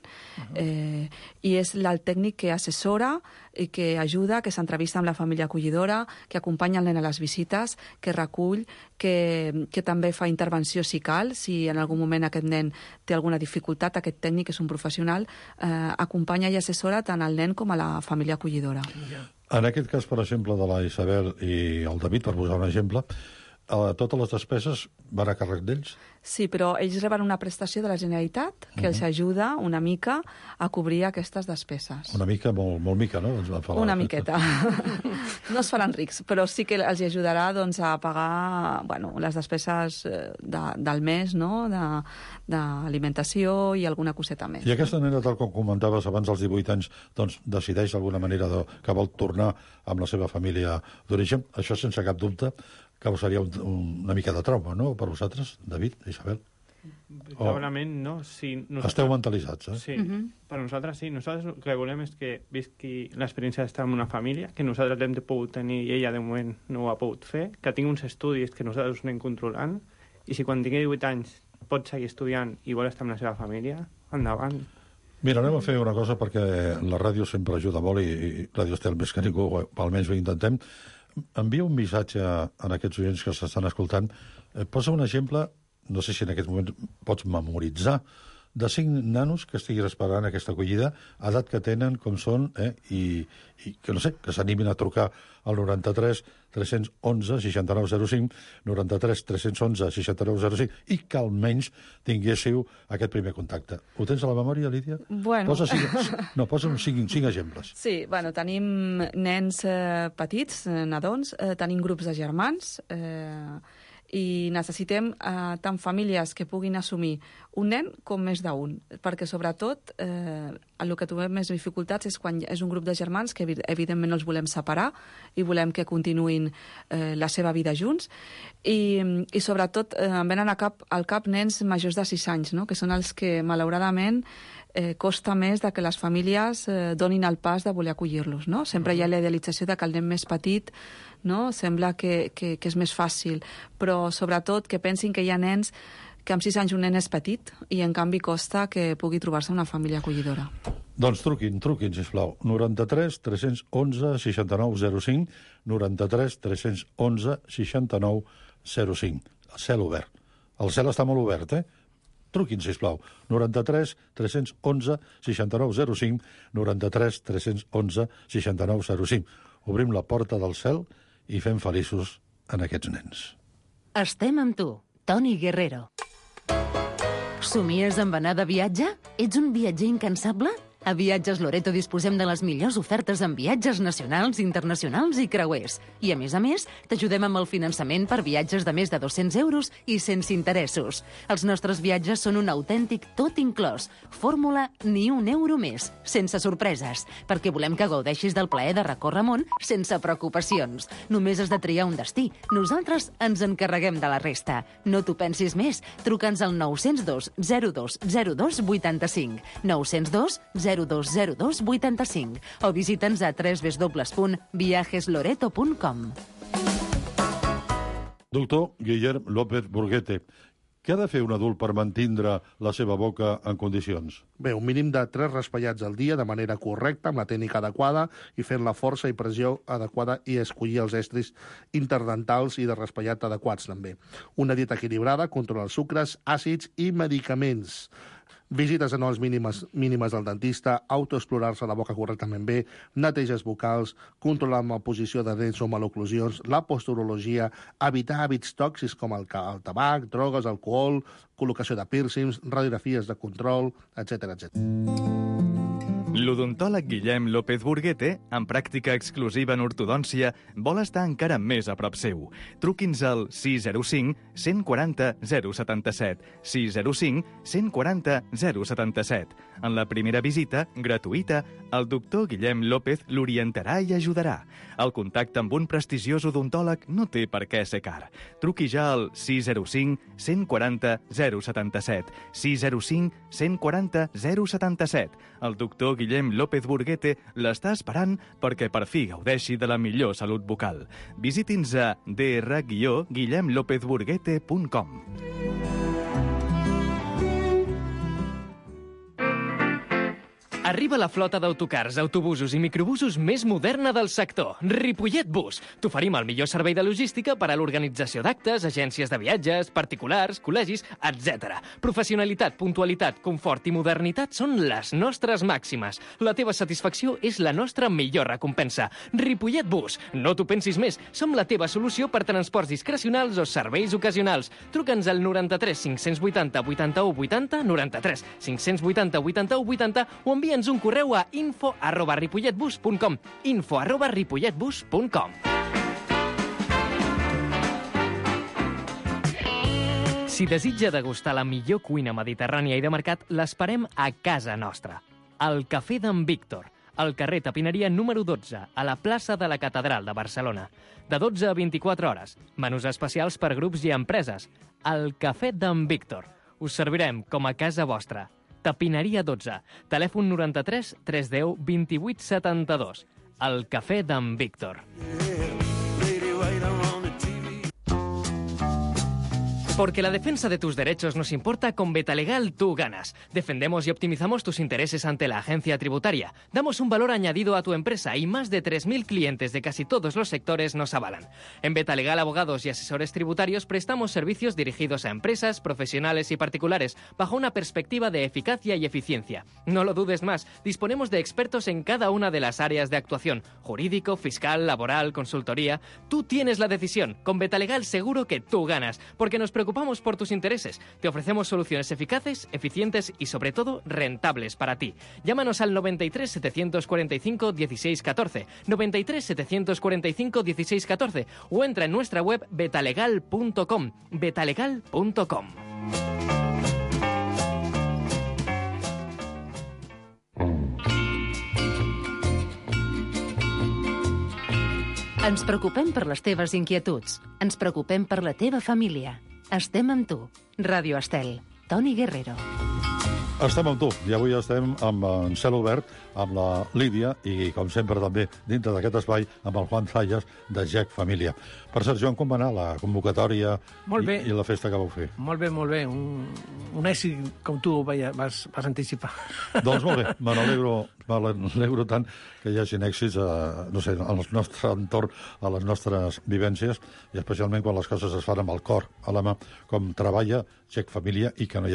[SPEAKER 11] i és el tècnic que assessora i que ajuda, que s'entrevista amb la família acollidora, que acompanya el nen a les visites, que recull, que també fa intervenció si cal, si en algun moment aquest nen té alguna dificultat, aquest tècnic és un professional, acompanya i assessora tant el nen com a la família acollidora.
[SPEAKER 3] En aquest cas, per exemple, de la Isabel i el David, per posar un exemple, totes les despeses van a càrrec d'ells?
[SPEAKER 11] Sí, però ells reben una prestació de la Generalitat que els ajuda una mica a cobrir aquestes despeses.
[SPEAKER 3] Una mica, molt mica, no?
[SPEAKER 11] Una miqueta. No es faran rics, però sí que els ajudarà doncs, a pagar les despeses del mes, no? D'alimentació i alguna coseta més.
[SPEAKER 3] I aquesta nena, tal com comentaves abans dels 18 anys, doncs decideix d'alguna manera que vol tornar amb la seva família d'origen. Això sense cap dubte causaria una mica de trauma, no?, per vosaltres, David, Isabel?
[SPEAKER 13] Segurament no.
[SPEAKER 3] Esteu mentalitzats, eh?
[SPEAKER 13] Sí, per nosaltres sí. Nosaltres el que volem és que visqui l'experiència d'estar en una família, que nosaltres l'hem pogut tenir i ella de moment no ho ha pogut fer, que tingui uns estudis que nosaltres anem controlant, i si quan tingui 18 anys pot seguir estudiant i vol estar amb la seva família, endavant.
[SPEAKER 3] Mira, anem a fer una cosa perquè la ràdio sempre ajuda molt i Ràdio Estel més que ningú, almenys ho intentem. Envia un missatge a aquests oients que s'estan escoltant. Posa un exemple, no sé si en aquest moment pots memoritzar, de 5 nanos que estiguin esperant aquesta acollida, edat que tenen, com són, i que no sé, que s'animin a trucar al 93 311 6905, 93 311 6905, i que almenys tinguéssiu aquest primer contacte. Ho tens a la memòria, Lídia?
[SPEAKER 11] Bueno...
[SPEAKER 3] Posa uns 5 exemples.
[SPEAKER 11] Sí, tenim nens petits, nadons, tenim grups de germans, i necessitem tant famílies que puguin assumir un nen com més d'un, perquè sobretot el que trobem més dificultats és quan és un grup de germans que evidentment no els volem separar i volem que continuïn la seva vida junts i sobretot em venen al cap nens majors de 6 anys, no?, que són els que malauradament costa més de que les famílies donin el pas de voler acollir-los, no? Sempre hi ha la idealització de que el nen més petit, no?, sembla que és més fàcil, però sobretot que pensin que hi ha nens que amb 6 anys un nen és petit i en canvi costa que pugui trobar-se una família acollidora.
[SPEAKER 3] Doncs truquin, sisplau. 93 311 6905, 93 311 6905. El cel obert. El cel està molt obert, truquin, sisplau. 93 311 6905, 93 311 6905. Obrim la porta del cel i fem feliços en aquests nens.
[SPEAKER 4] Estem amb tu, Toni Guerrero. Somies amb anar de viatge? Ets un viatger incansable? A Viatges Loreto disposem de les millors ofertes en viatges nacionals, internacionals i creuers. I, a més, t'ajudem amb el finançament per viatges de més de 200 euros i sense interessos. Els nostres viatges són un autèntic tot inclòs. Fórmula ni un euro més, sense sorpreses, perquè volem que gaudeixis del plaer de recórrer món sense preocupacions. Només has de triar un destí. Nosaltres ens encarreguem de la resta. No t'ho pensis més. Truca'ns al 902 02 02 85. 902 0202 85 o visita'ns a www.viajesloreto.com.
[SPEAKER 3] Doctor Guillem López Burguete, què ha de fer un adult per mantindre la seva boca en condicions?
[SPEAKER 14] Bé, un mínim de 3 raspallats al dia de manera correcta, amb la tècnica adequada i fent la força i pressió adequada i escollir els estris interdentals i de raspallat adequats, també. Una dieta equilibrada, controla els sucres, àcids i medicaments. Visites anuals mínimes al dentista, autoexplorar-se la boca correctament bé, neteges vocals, controlar amb la posició de dents o maloclusions, la posturologia, evitar hàbits tòxics com el tabac, drogues, alcohol, col·locació de pírcings, radiografies de control, etc. etc.
[SPEAKER 9] L'odontòleg Guillem López Burguete, amb pràctica exclusiva en ortodòncia, vol estar encara més a prop seu. Truqui'ns al 605 140 077, 605 140 077. En la primera visita, gratuïta, el doctor Guillem López l'orientarà i ajudarà. El contacte amb un prestigiós odontòleg no té per què ser car. Truqui ja al 605 140 077, 605 140 077. El doctor Guillem López Burguete l'està esperant perquè per fi gaudeixi de la millor salut bucal. Visiti'ns a dr-guillemlopezburguete.com.
[SPEAKER 5] Arriba la flota d'autocars, autobusos i microbusos més moderna del sector, Ripollet Bus. T'oferim el millor servei de logística per a l'organització d'actes, agències de viatges, particulars, col·legis, etc. Professionalitat, puntualitat, confort i modernitat són les nostres màximes. La teva satisfacció és la nostra millor recompensa. Ripollet Bus. No t'ho pensis més. Som la teva solució per transports discrecionals o serveis ocasionals. Truca'ns al 93 580 81 80, 93 580 81 80 o envia'ns un correu a info@ripolletbus.com, info@ripolletbus.com. Si desitja degustar la millor cuina mediterrània i de mercat, l'esperem a casa nostra. Al Cafè d'en Víctor, al carrer Tapineria número 12, a la plaça de la Catedral de Barcelona. De 12 a 24 hores. Menús especials per grups i empreses. Al Cafè d'en Víctor. Us servirem com a casa vostra. Tapineria 12, telèfon 93 310 28 72. El Cafè d'en Víctor. Porque la defensa de tus derechos nos importa, con Betalegal tú ganas. Defendemos y optimizamos tus intereses ante la agencia tributaria. Damos un valor añadido a tu empresa y más de 3.000 clientes de casi todos los sectores nos avalan. En Betalegal Abogados y Asesores Tributarios prestamos servicios dirigidos a empresas, profesionales y particulares bajo una perspectiva de eficacia y eficiencia. No lo dudes más, disponemos de expertos en cada una de las áreas de actuación: jurídico, fiscal, laboral, consultoría. Tú tienes la decisión. Con Betalegal seguro que tú ganas, porque nos preocupamos por tus intereses. Te ofrecemos soluciones eficaces, eficientes y, sobre todo, rentables para ti. Llámanos al 93 745 16 14, 93 745 16 14 o entra en nuestra web betalegal.com, betalegal.com.
[SPEAKER 4] Ens preocupem per les teves inquietuds. Ens preocupem per la teva família. Estem amb tu. Ràdio Estel. Toni Guerrero.
[SPEAKER 3] Estem amb tu, i avui estem amb en cel obert, amb la Lídia, i com sempre també, dintre d'aquest espai, amb el Juan Zayas, de GEC Família. Per cert, Joan, com va anar la convocatòria i la festa que vau fer?
[SPEAKER 10] Molt bé, molt bé. Un èxit com tu vas anticipar.
[SPEAKER 3] Doncs molt bé, me n'alegro tant que hi hagi èxits no sé, al nostre entorn, a les nostres vivències, i especialment quan les coses es fan amb el cor a la mà, com treballa GEC Família, i que no hi ha cap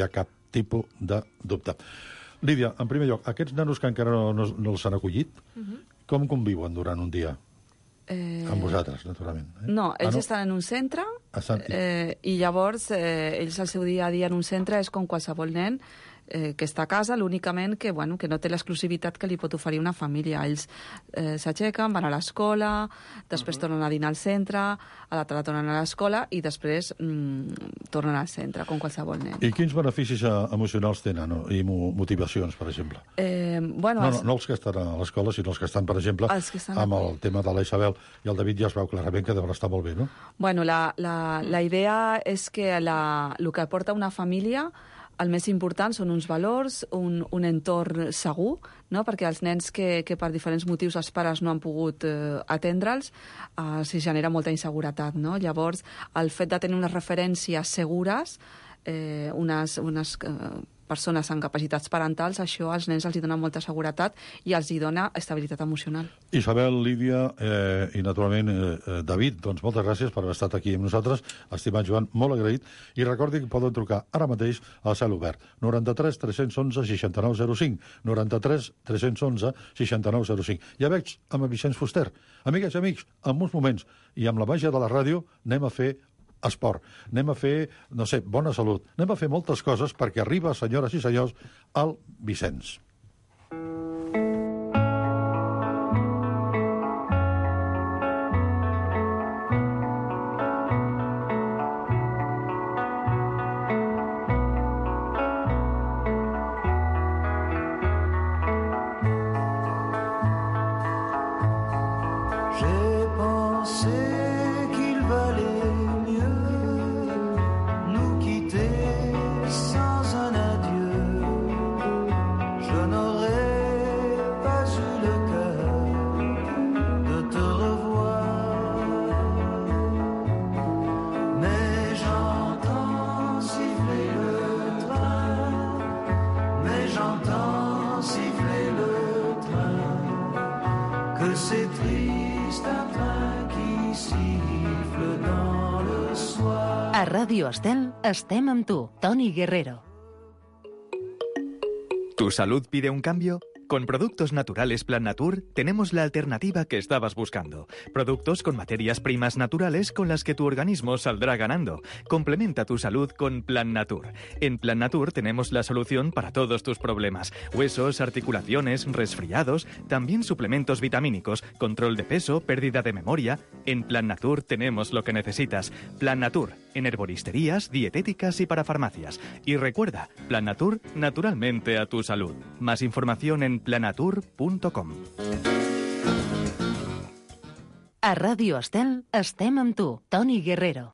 [SPEAKER 3] tipus de dubte. Lídia, en primer lloc, aquests nanos que encara no els han acollit, com conviuen durant un dia? Amb vosaltres, naturalment.
[SPEAKER 11] No, ells estan en un centre i llavors ells el seu dia a dia en un centre és com qualsevol nen que està a casa, l'únicament que no té l'exclusivitat que li pot oferir una família. Ells s'aixequen, van a l'escola, després tornen a dinar al centre, a la tarda tornen a l'escola i després tornen al centre, com qualsevol nen.
[SPEAKER 3] I quins beneficis emocionals tenen i motivacions, per exemple? No els que estan a l'escola, sinó els que estan, per exemple, amb el tema de la Isabel i el David ja es veu clarament que deuen estar molt bé, no?
[SPEAKER 11] Bueno, la idea és que el que aporta una família, el més important són uns valors, un entorn segur, no? Perquè els nens que per diferents motius els pares no han pogut atendre'ls, s'hi genera molta inseguretat, no? Llavors, el fet de tenir unes referències segures, unes persones amb capacitats parentals, això als nens els dona molta seguretat i els dona estabilitat emocional.
[SPEAKER 3] Isabel, Lídia i, naturalment, David, doncs moltes gràcies per haver estat aquí amb nosaltres. Estimat Joan, molt agraït. I recordi que poden trucar ara mateix al cel obert. 93 311 6905. 93 311 6905. Ja veig amb Vicenç Fuster. Amigues i amics, en uns moments i amb la màgia de la ràdio anem a fer esport, anem a fer, no sé, bona salut, anem a fer moltes coses perquè arriba, senyores i senyors, el Vicenç.
[SPEAKER 7] J'ai pensé qu'il valait nous quitter sans un adieu. Je n'aurais pas eu le cœur de te revoir, mais j'entends siffler le train, mais j'entends siffler le train, que c'est triste un train qui siffle dans le soir.
[SPEAKER 4] A Ràdio Estel estem amb tu, Toni Guerrero.
[SPEAKER 9] ¿Tu salud pide un cambio? Con Productos Naturales Plan Natur tenemos la alternativa que estabas buscando. Productos con materias primas naturales con las que tu organismo saldrá ganando. Complementa tu salud con Plan Natur. En Plan Natur tenemos la solución para todos tus problemas. Huesos, articulaciones, resfriados, también suplementos vitamínicos, control de peso, pérdida de memoria. En Plan Natur tenemos lo que necesitas. Plan Natur, en herboristerías, dietéticas y para farmacias. Y recuerda, Plan Natur, naturalmente a tu salud. Más información en planatur.com.
[SPEAKER 4] A Ràdio Estel estem amb tu, Toni Guerrero.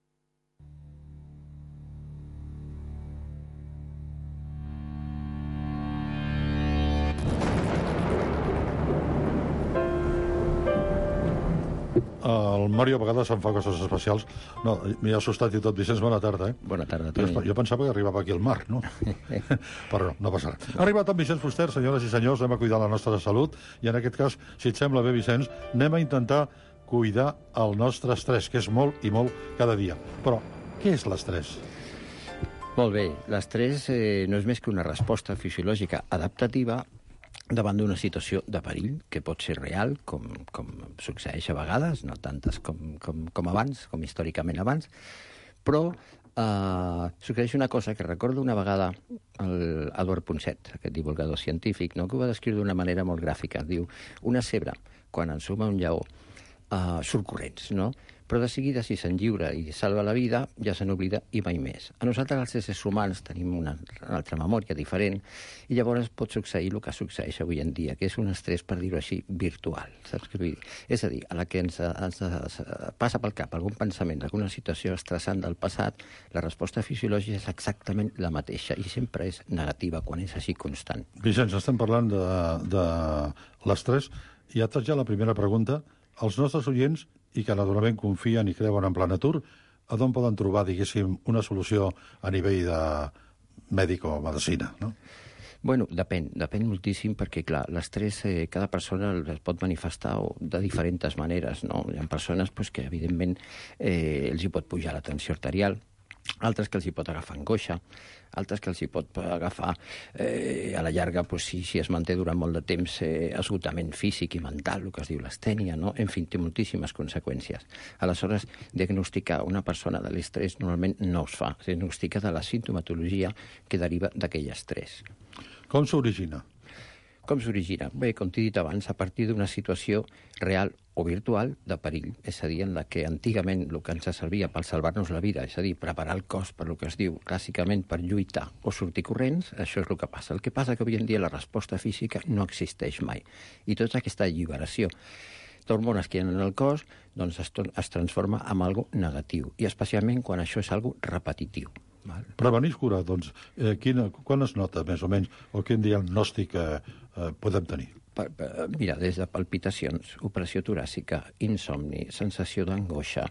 [SPEAKER 3] El Mario a vegades em fa coses especials. No, m'he assustat i tot. Vicenç, bona tarda,
[SPEAKER 15] Bona tarda, Toni.
[SPEAKER 3] Jo pensava que arribava aquí al mar, no? Però no passarà. Ha arribat en Vicenç Fuster, senyores i senyors, anem a cuidar la nostra salut i en aquest cas, si et sembla bé, Vicenç, anem a intentar cuidar el nostre estrès, que és molt i molt cada dia. Però què és l'estrès?
[SPEAKER 15] Molt bé, l'estrès no és més que una resposta fisiològica adaptativa davant d'una situació de perill, que pot ser real, com succeeix a vegades, no tantes com abans, com històricament abans, però succeeix una cosa que recordo una vegada Eduard Ponset, aquest divulgador científic, no? Que ho va descriure d'una manera molt gràfica. Diu, una zebra, quan ensuma un lleó, surt corrents, no? Però de seguida, si se'n lliura i salva la vida, ja se n'oblida i mai més. A nosaltres, els éssers humans, tenim una altra memòria diferent i llavors pot succeir el que succeeix avui en dia, que és un estrès, per dir-ho així, virtual. Saps què vull dir? És a dir, a la que ens passa pel cap algun pensament d'alguna situació estressant del passat, la resposta fisiològica és exactament la mateixa i sempre és negativa quan és així constant.
[SPEAKER 3] Vicenç, estem parlant de l'estrès i ja la primera pregunta. Els nostres oients, i que naturalment confien i creuen en Plan Natur, a d'on poden trobar, diguéssim, una solució a nivell de mèdic o medicina, no?
[SPEAKER 15] Bueno, depèn moltíssim perquè, clar, l'estrès cada persona es pot manifestar de diferents maneres, no? Hi ha persones que, evidentment, els hi pot pujar la tensió arterial, altres que els hi pot agafar angoixa, altres que els hi pot agafar a la llarga, si es manté durant molt de temps, esgotament físic i mental, el que es diu l'astènia, no? En fi, té moltíssimes conseqüències. Aleshores, diagnosticar una persona de l'estrès normalment no es fa. Es diagnostica de la sintomatologia que deriva d'aquell estrès.
[SPEAKER 3] Com s'origina?
[SPEAKER 15] Com s'origina? Bé, com t'he dit abans, a partir d'una situació real o virtual de perill, és a dir, en la que antigament el que ens servia per salvar-nos la vida, és a dir, preparar el cos per el que es diu clàssicament per lluitar o sortir corrents, això és el que passa. El que passa que avui en dia la resposta física no existeix mai. I tota aquesta alliberació d'hormones que hi ha en el cos doncs es transforma en algo negatiu, i especialment quan això és algo repetitiu.
[SPEAKER 3] Prevenir és curar, doncs, quan es nota, més o menys, o quin diagnòstic podem tenir?
[SPEAKER 15] Mira, des de palpitacions, operació toràcica, insomni, sensació d'angoixa,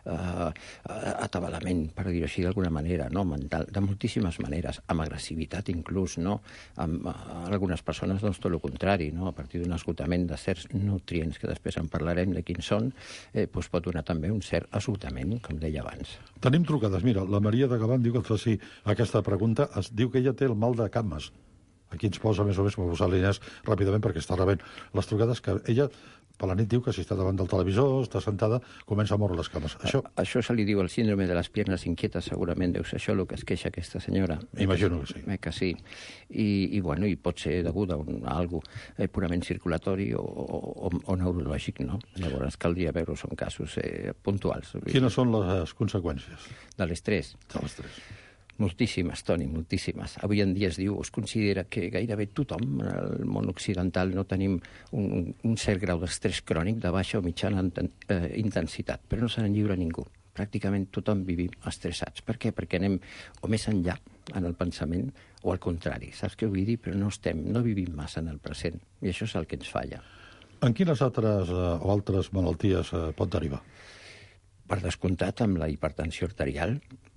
[SPEAKER 15] atabalament, per dir-ho així d'alguna manera, no? Mental, de moltíssimes maneres, amb agressivitat inclús, no? Amb algunes persones, doncs, tot el contrari, no? A partir d'un esgotament de certs nutrients, que després en parlarem de quins són, doncs pot donar també un cert esgotament, com deia abans.
[SPEAKER 3] Tenim trucades. Mira, la Maria de Gavant diu que et faci aquesta pregunta. Es diu que ella té el mal de cames. Aquí ens posa més o més, m'ho posa l'Inés ràpidament perquè està rebent les trucades, que ella per la nit diu que si està davant del televisor, està sentada, comença a moure les cames.
[SPEAKER 15] Això se li diu el síndrome de les piernas inquietes, segurament deu ser això el que es queixa aquesta senyora.
[SPEAKER 3] Imagino que sí.
[SPEAKER 15] Que sí. I pot ser degut a algo purament circulatori o neurològic, no? Llavors caldria veure, són casos puntuals.
[SPEAKER 3] Quines són les conseqüències?
[SPEAKER 15] De l'estrès. Moltíssimes, Toni, moltíssimes. Avui en dia es considera que gairebé tothom al món occidental no tenim un cert grau d'estrès crònic de baixa o mitjana intensitat, però no se n'en lliura ningú. Pràcticament tothom vivim estressats. Per què? Perquè anem o més enllà en el pensament o al contrari. Saps què vull dir? Però no vivim massa en el present, i això és el que ens falla.
[SPEAKER 3] En quines altres malalties pot derivar?
[SPEAKER 15] Per descomptat, amb la hipertensió arterial,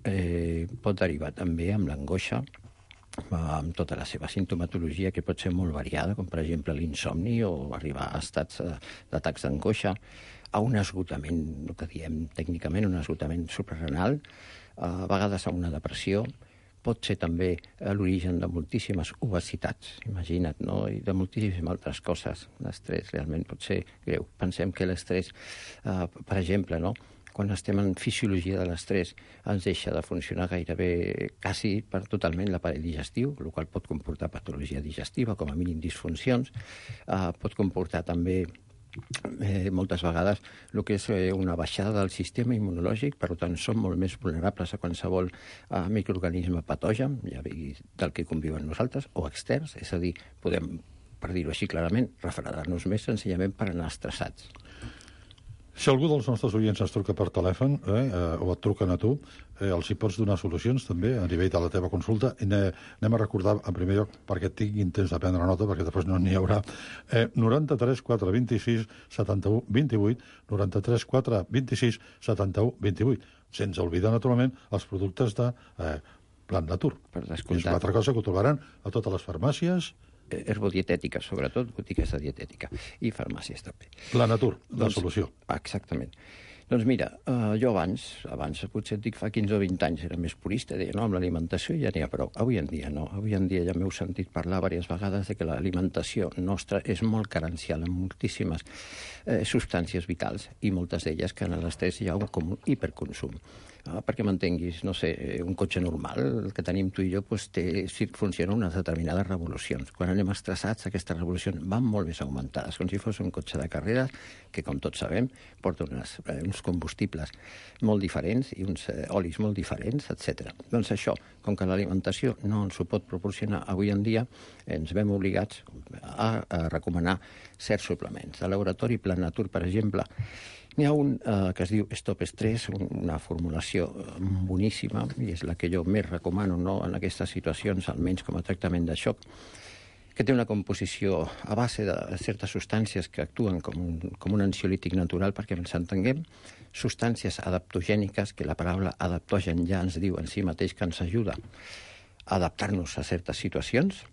[SPEAKER 15] pot derivar també amb l'angoixa, amb tota la seva sintomatologia, que pot ser molt variada, com per exemple l'insomni o arribar a estats d'atacs d'angoixa, a un esgotament, el que diem tècnicament, un esgotament suprarrenal, a vegades a una depressió, pot ser també l'origen de moltíssimes obesitats, imagina't, no? I de moltíssimes altres coses. L'estrès realment pot ser greu. Pensem que l'estrès, per exemple, no?, quan estem en fisiologia de l'estrès, ens deixa de funcionar gairebé quasi totalment l'aparell digestiu, el qual pot comportar patologia digestiva, com a mínim disfuncions, pot comportar també moltes vegades el que és una baixada del sistema immunològic, per tant som molt més vulnerables a qualsevol microorganisme patogen, ja sigui del que conviuen nosaltres, o externs, és a dir, podem, per dir-ho així clarament, refredar-nos més senzillament per anar estressats.
[SPEAKER 3] Si algú dels nostres oients ens truca per telèfon o et truquen a tu, els hi pots donar solucions també a nivell de la teva consulta. Anem a recordar en primer lloc, perquè tinguin temps de prendre nota, perquè després no n'hi haurà, 93 426 71 28, 93 426 71 28. Sense oblidar, naturalment, els productes de Plan Natur. És una altra cosa que ho trobaran a totes les farmàcies,
[SPEAKER 15] herbodietètica, sobretot, botigues de dietètica, i farmàcies també.
[SPEAKER 3] La Natur, la solució.
[SPEAKER 15] Exactament. Doncs mira, jo abans, potser et dic fa 15 o 20 anys, era més purista, deia, no, amb l'alimentació ja n'hi ha prou. Avui en dia no. Avui en dia ja m'heu sentit parlar diverses vegades de que l'alimentació nostra és molt carencial en moltíssimes substàncies vitals, i moltes d'elles que en l'estrès hi ha com un hiperconsum. Perquè m'entenguis, no sé, un cotxe normal, el que tenim tu i jo, funciona unes determinades revolucions. Quan anem estressats, aquestes revolucions van molt més augmentades, com si fos un cotxe de carreres, que, com tots sabem, porta uns combustibles molt diferents i uns olis molt diferents, etc. Doncs això, com que l'alimentació no ens ho pot proporcionar avui en dia, ens veiem obligats a recomanar certs suplements. De laboratori Plan Natur, per exemple, n'hi ha un que es diu Stop Stress, una formulació boníssima, i és la que jo més recomano, no, en aquestes situacions, almenys com a tractament de xoc, que té una composició a base de certes substàncies que actuen com un ansiolític natural, perquè ens entenguem, substàncies adaptogèniques, que la paraula adaptogen ja ens diu en si mateix que ens ajuda a adaptar-nos a certes situacions,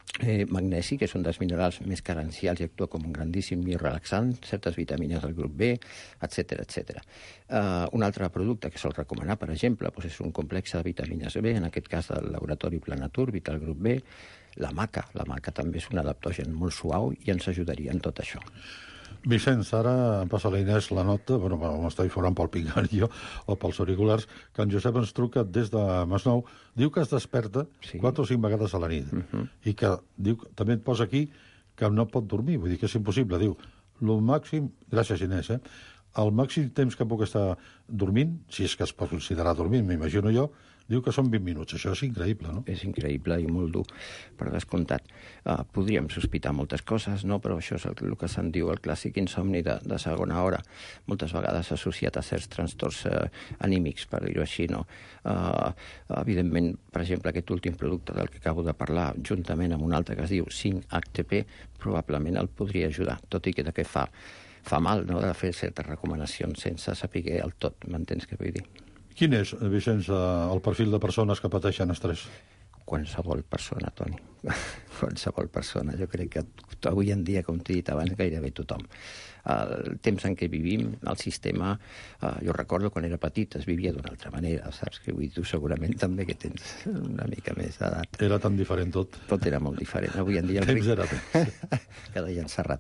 [SPEAKER 15] Magnesi, que és un dels minerals més carencials i actua com un grandíssim relaxant, certes vitamines del grup B, etc. Un altre producte que sol recomanar, per exemple, doncs és un complex de vitamines B, en aquest cas del laboratori Planatur, Vital Grup B, la maca també és un adaptogen molt suau i ens ajudaria en tot això.
[SPEAKER 3] Vicenç, ara em passa la Inés la nota, bueno, m'està informant pel pinganillo o pels auriculars, que en Josep ens truca des de Masnou, diu que es desperta 4 o 5 vegades a la nit, i que diu, també et posa aquí que no pot dormir, vull dir que és impossible, diu, el màxim, gràcies Inés, el màxim temps que puc estar dormint, si és que es pot considerar dormint, m'imagino jo, diu que són 20 minuts. Això és increïble, no?
[SPEAKER 15] És increïble i molt dur, per descomptat. Podríem sospitar moltes coses, no? Però això és el que se'n diu el clàssic insomni de segona hora, moltes vegades associat a certs trastorns anímics, per dir-ho així, no? Evidentment, per exemple, aquest últim producte del que acabo de parlar, juntament amb un altre que es diu 5-HTP, probablement el podria ajudar, tot i que fa mal, no?, de fer certes recomanacions sense saber el tot, m'entens què vull dir?
[SPEAKER 3] Quin és, Vicenç, el perfil de persones que pateixen estrès?
[SPEAKER 15] Qualsevol persona, Toni. Qualsevol persona. Jo crec que avui en dia, com t'he dit abans, gairebé tothom. El temps en què vivim, el sistema... Jo recordo quan era petit, es vivia d'una altra manera, saps? Que avui tu segurament també, que tens una mica més d'edat.
[SPEAKER 3] Era tan diferent tot.
[SPEAKER 15] Tot era molt diferent. Avui en dia...
[SPEAKER 3] Temps era temps.
[SPEAKER 15] Que deia Serrat.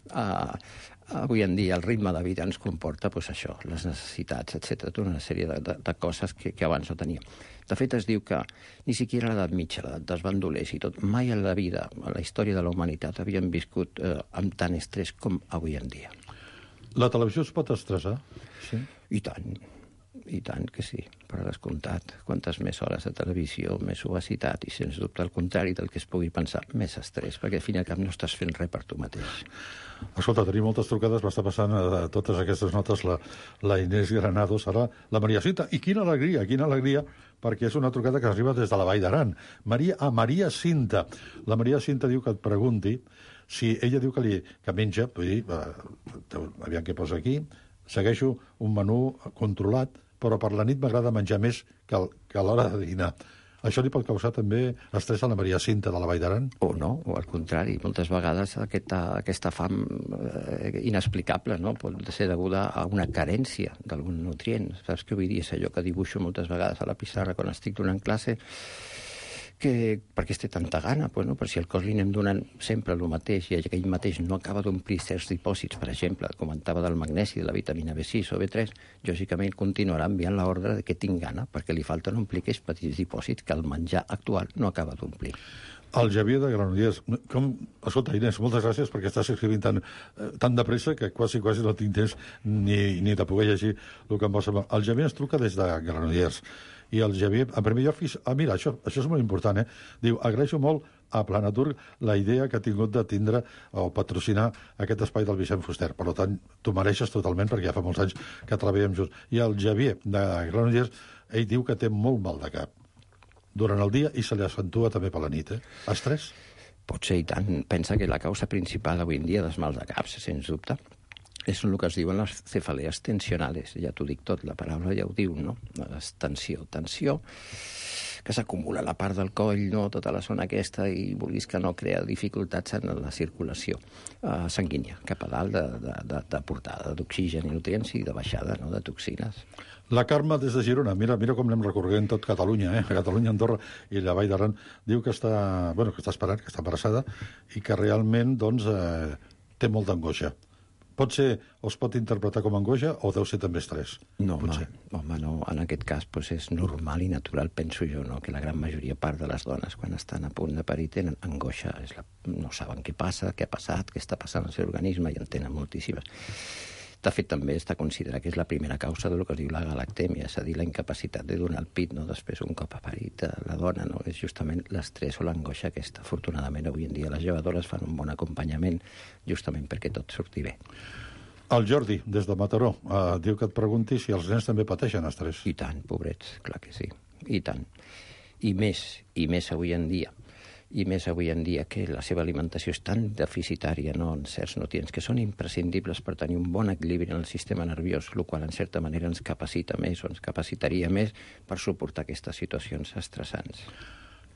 [SPEAKER 15] Avui en dia el ritme de vida ens comporta això, les necessitats, etc. Tota una sèrie de coses que abans no teníem. De fet, es diu que ni siquiera a l'edat mitja, l'edat dels bandolers i tot, mai en la vida, a la història de la humanitat, havíem viscut amb tant estrès com avui en dia.
[SPEAKER 3] La televisió es pot estressar? Sí.
[SPEAKER 15] I tant que sí, per descomptat. Quantes més hores de televisió, més obesitat, i sens dubte al contrari del que es pugui pensar, més estrès, perquè al fin i al cap no estàs fent res per tu mateix.
[SPEAKER 3] Escolta, tenim moltes trucades, m'està passant a totes aquestes notes la Inés Granados, ara la Maria Cinta, i quina alegria, perquè és una trucada que arriba des de la Vall d'Aran. Maria Cinta. La Maria Cinta diu que et pregunti si ella diu que menja, vull dir, aviam què posa aquí, segueixo un menú controlat, però per la nit m'agrada menjar més que a l'hora de dinar. Això li pot causar també estrès a la Maria Cinta de la Vall d'Aran?
[SPEAKER 15] O no, o al contrari. Moltes vegades aquesta fam inexplicable, no?, pot ser deguda a una carència d'algun nutrient. Saps què vull dir? És allò que dibuixo moltes vegades a la pissarra quan estic donant classe, per què té tanta gana? Pues no, per si al cos li anem donant sempre el mateix i aquell mateix no acaba d'omplir certs dipòsits, per exemple, comentava del magnesi, de la vitamina B6 o B3, lògicament continuarà enviant l'ordre de que tinc gana, perquè li falten omplir aquells petits dipòsits que el menjar actual no acaba d'omplir.
[SPEAKER 3] El Javier de Granollers. Escolta, Inés, moltes gràcies perquè estàs escrivint tan de pressa que quasi no tinc temps ni de poder llegir el que em va semblar. El Javier ens truca des de Granollers. I el Javier, en primer lloc, mira, això és molt important, diu, agraeixo molt a Planatur la idea que ha tingut de tindre o patrocinar aquest espai del Vicent Fuster. Per tant, tu mereixes totalment, perquè ja fa molts anys que treballem junts. I el Javier de Granollers, ell diu que té molt mal de cap durant el dia i se li accentua també per la nit. Estrès?
[SPEAKER 15] Pot ser, i tant. Pensa que la causa principal avui en dia dels mals de caps, sens dubte, és el que es diuen les cefalees tensionales. Ja t'ho dic tot, la paraula ja ho diu, no? Tensió que s'acumula a la part del coll, no? Tota la zona aquesta, i vulguis que no crea dificultats en la circulació sanguínia, cap a dalt de portada d'oxigen i nutrients i de baixada, no?, de toxines.
[SPEAKER 3] La Carme des de Girona, mira com anem recorrent tot Catalunya, Catalunya, Andorra i la Vall d'Aran, diu que està esperant, que està embarassada i que realment, doncs, té molta angoixa. Pot ser, o es pot interpretar com a angoixa, o deu ser també estrès?
[SPEAKER 15] No, home, no. En aquest cas és normal i natural, penso jo, no? Que la gran part de les dones, quan estan a punt de parir, tenen angoixa. No saben què passa, què ha passat, què està passant al seu organisme, i en tenen moltíssimes. De fet, també està considerat que és la primera causa del que es diu la galactèmia, és a dir, la incapacitat de donar el pit, no?, després un cop ha parit la dona, no? És justament l'estrès o l'angoixa aquesta. Afortunadament, avui en dia les llevadores fan un bon acompanyament justament perquè tot surti bé.
[SPEAKER 3] El Jordi, des de Mataró, diu que et pregunti si els nens també pateixen estrès.
[SPEAKER 15] I tant, pobrets, clar que sí, i tant. I més avui en dia. I més avui en dia que la seva alimentació és tan deficitària, no?, en certs nutrients que són imprescindibles per tenir un bon equilibri en el sistema nerviós, el qual en certa manera ens capacita més o ens capacitaria més per suportar aquestes situacions estressants.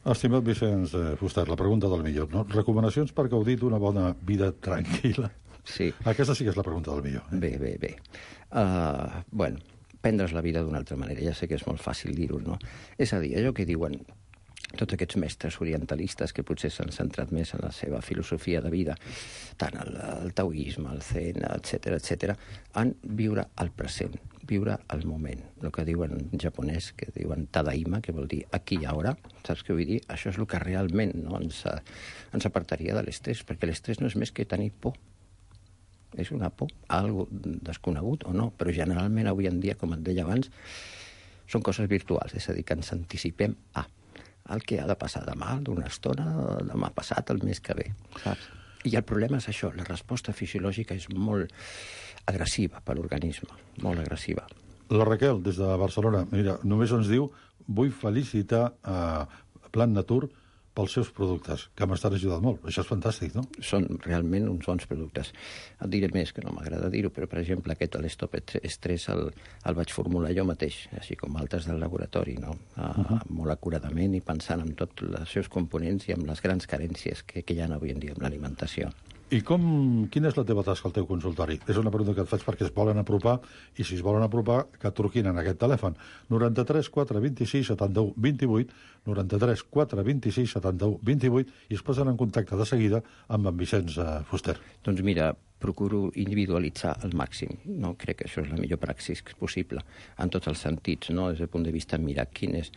[SPEAKER 3] Estimat Vicenç Fuster, la pregunta del millor, no? Recomanacions per gaudir d'una bona vida tranquil·la.
[SPEAKER 15] Sí.
[SPEAKER 3] Aquesta sí que és la pregunta del millor.
[SPEAKER 15] Bé. Bueno, prendre's la vida d'una altra manera. Ja sé que és molt fàcil dir-ho, no? És a dir, allò que diuen tots aquests mestres orientalistes que potser s'han centrat més en la seva filosofia de vida, tant el taoisme, el zen, etc., en viure el present, viure el moment. El que diuen en japonès, que diuen tadaima, que vol dir aquí i ara, saps què vull dir? Això és el que realment no, ens apartaria de l'estrès, perquè l'estrès no és més que tenir por. És una por, algo desconegut o no, però generalment avui en dia, com et deia abans, són coses virtuals, és a dir, que ens anticipem a el que ha de passar demà, d'una estona, demà passat, el mes que ve, saps? I el problema és això, la resposta fisiològica és molt agressiva per l'organisme, molt agressiva.
[SPEAKER 3] La Raquel, des de Barcelona, mira, només ens diu vull felicitar a Plan Natur pels seus productes, que m'estan ajudant molt. Això és fantàstic, no?
[SPEAKER 15] Són realment uns bons productes. Et diré més, que no m'agrada dir-ho, però, per exemple, aquest l'Stop Estrès el vaig formular jo mateix, així com altres del laboratori, no? Molt acuradament i pensant en tots els seus components i amb les grans carències que hi ha avui en dia amb l'alimentació.
[SPEAKER 3] I quina és la teva tasca al teu consultori? És una pregunta que et faig perquè es volen apropar, i si es volen apropar, que truquin en aquest telèfon. 93 426 71 28, 93 426 71 28, i es posen en contacte de seguida amb en Vicenç Fuster.
[SPEAKER 15] Doncs mira, procuro individualitzar al màxim, no? Crec que això és la millor praxis possible, en tots els sentits, no? Des del punt de vista mirar quin és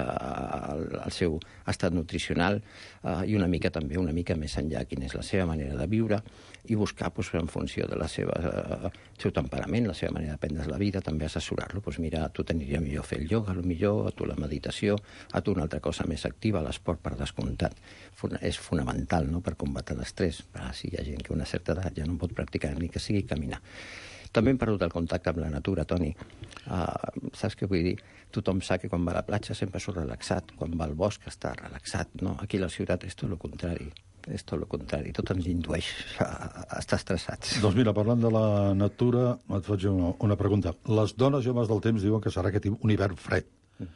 [SPEAKER 15] el seu estat nutricional i una mica també, una mica més enllà, quina és la seva manera de viure, i buscar, doncs, en funció de seu temperament, la seva manera de prendre's la vida, també assessorar-lo. Doncs mira, a tu t'aniria millor fer el ioga, a tu la meditació, a tu una altra cosa més activa, l'esport, per descomptat. És fonamental, no?, per combatre l'estrès. Si hi ha gent que a una certa edat ja no pot practicar ni que sigui caminar. També hem perdut el contacte amb la natura, Toni. Saps què vull dir? Tothom sap que quan va a la platja sempre surt relaxat, quan va al bosc està relaxat, no? Aquí a la ciutat és tot el contrari. És tot el contrari, tot ens indueix a estar estressats.
[SPEAKER 3] Doncs mira, parlant de la natura, et faig una pregunta. Les dones i homes del temps diuen que serà aquest un hivern fred.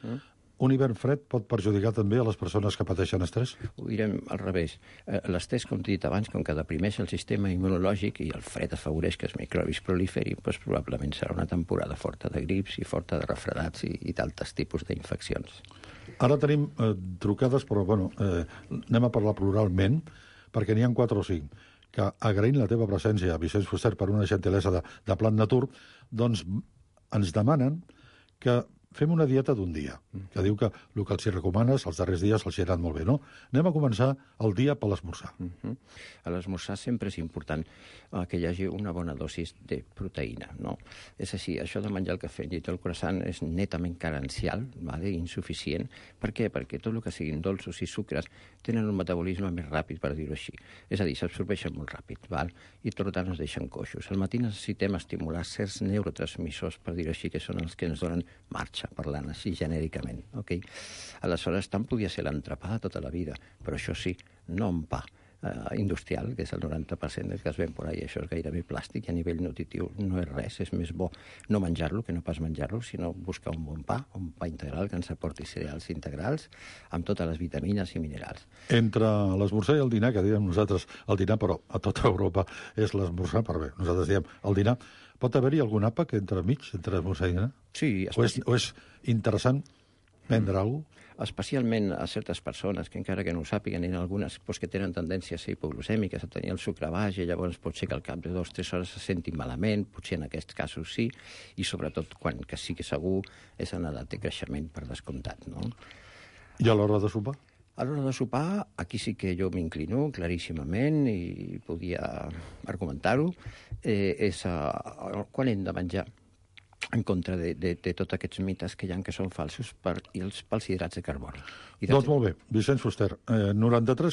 [SPEAKER 3] Un hivern fred pot perjudicar també a les persones que pateixen estrès?
[SPEAKER 15] Ho direm al revés. L'estrès, com t'he dit abans, com que deprimeix el sistema immunològic i el fred afavoreix que els microbis proliferin, doncs probablement serà una temporada forta de grips i forta de refredats i d'altres tipus d'infeccions.
[SPEAKER 3] Ara tenim trucades, però bueno, anem a parlar pluralment, perquè n'hi ha 4 o 5, que agraint la teva presència, Vicenç Fuster, per una gentilesa de Plan Natur, doncs ens demanen que fem una dieta d'un dia, que diu que el que els hi recomanes els darrers dies els hi ha anat molt bé, no? Anem a començar el dia per l'esmorzar.
[SPEAKER 15] A l'esmorzar sempre és important que hi hagi una bona dosis de proteïna, no? És així, això de menjar el cafè llet el croissant és netament carencial, insuficient. Per què? Perquè tot el que siguin dolços i sucres tenen un metabolisme més ràpid, per dir-ho així. És a dir, s'absorbeixen molt ràpid, i per tant es deixen coixos. Al matí necessitem estimular certs neurotransmissors, per dir-ho així, que són els que ens donen marxa, parlant així genèricament. Aleshores, tant podia ser l'entrepà de tota la vida, però això sí, no en pa industrial, que és el 90% del que es ven por ahí, això és gairebé plàstic i a nivell nutritiu no és res, és més bo no menjar-lo que no pas menjar-lo, sinó buscar un bon pa, un pa integral que ens aporti cereals integrals amb totes les vitamines i minerals.
[SPEAKER 3] Entre l'esmorzar i el dinar, que diem nosaltres el dinar, però a tota Europa és l'esmorzar, per bé, nosaltres diem el dinar, pot haver-hi algun àpat entre mig, entre esmorzar i dinar?
[SPEAKER 15] Sí.
[SPEAKER 3] O és interessant prendre alguna cosa?
[SPEAKER 15] Especialment a certes persones que encara que no ho sàpiguen, hi ha algunes que tenen tendència a ser hipoglucèmiques, a tenir el sucre baix, i llavors pot ser que al cap de 2 o 3 hores se sentin malament, potser en aquests casos sí, i sobretot quan que sí que segur és en edat de creixement, per descomptat, no?
[SPEAKER 3] I a l'hora de sopar?
[SPEAKER 15] A l'hora de sopar, aquí sí que jo m'inclino claríssimament i podia argumentar-ho, és quan hem de menjar, en contra de tots aquests mites que hi ha que són falsos pels hidrats de carboni.
[SPEAKER 3] Doncs molt bé, Vicenç Fuster, 93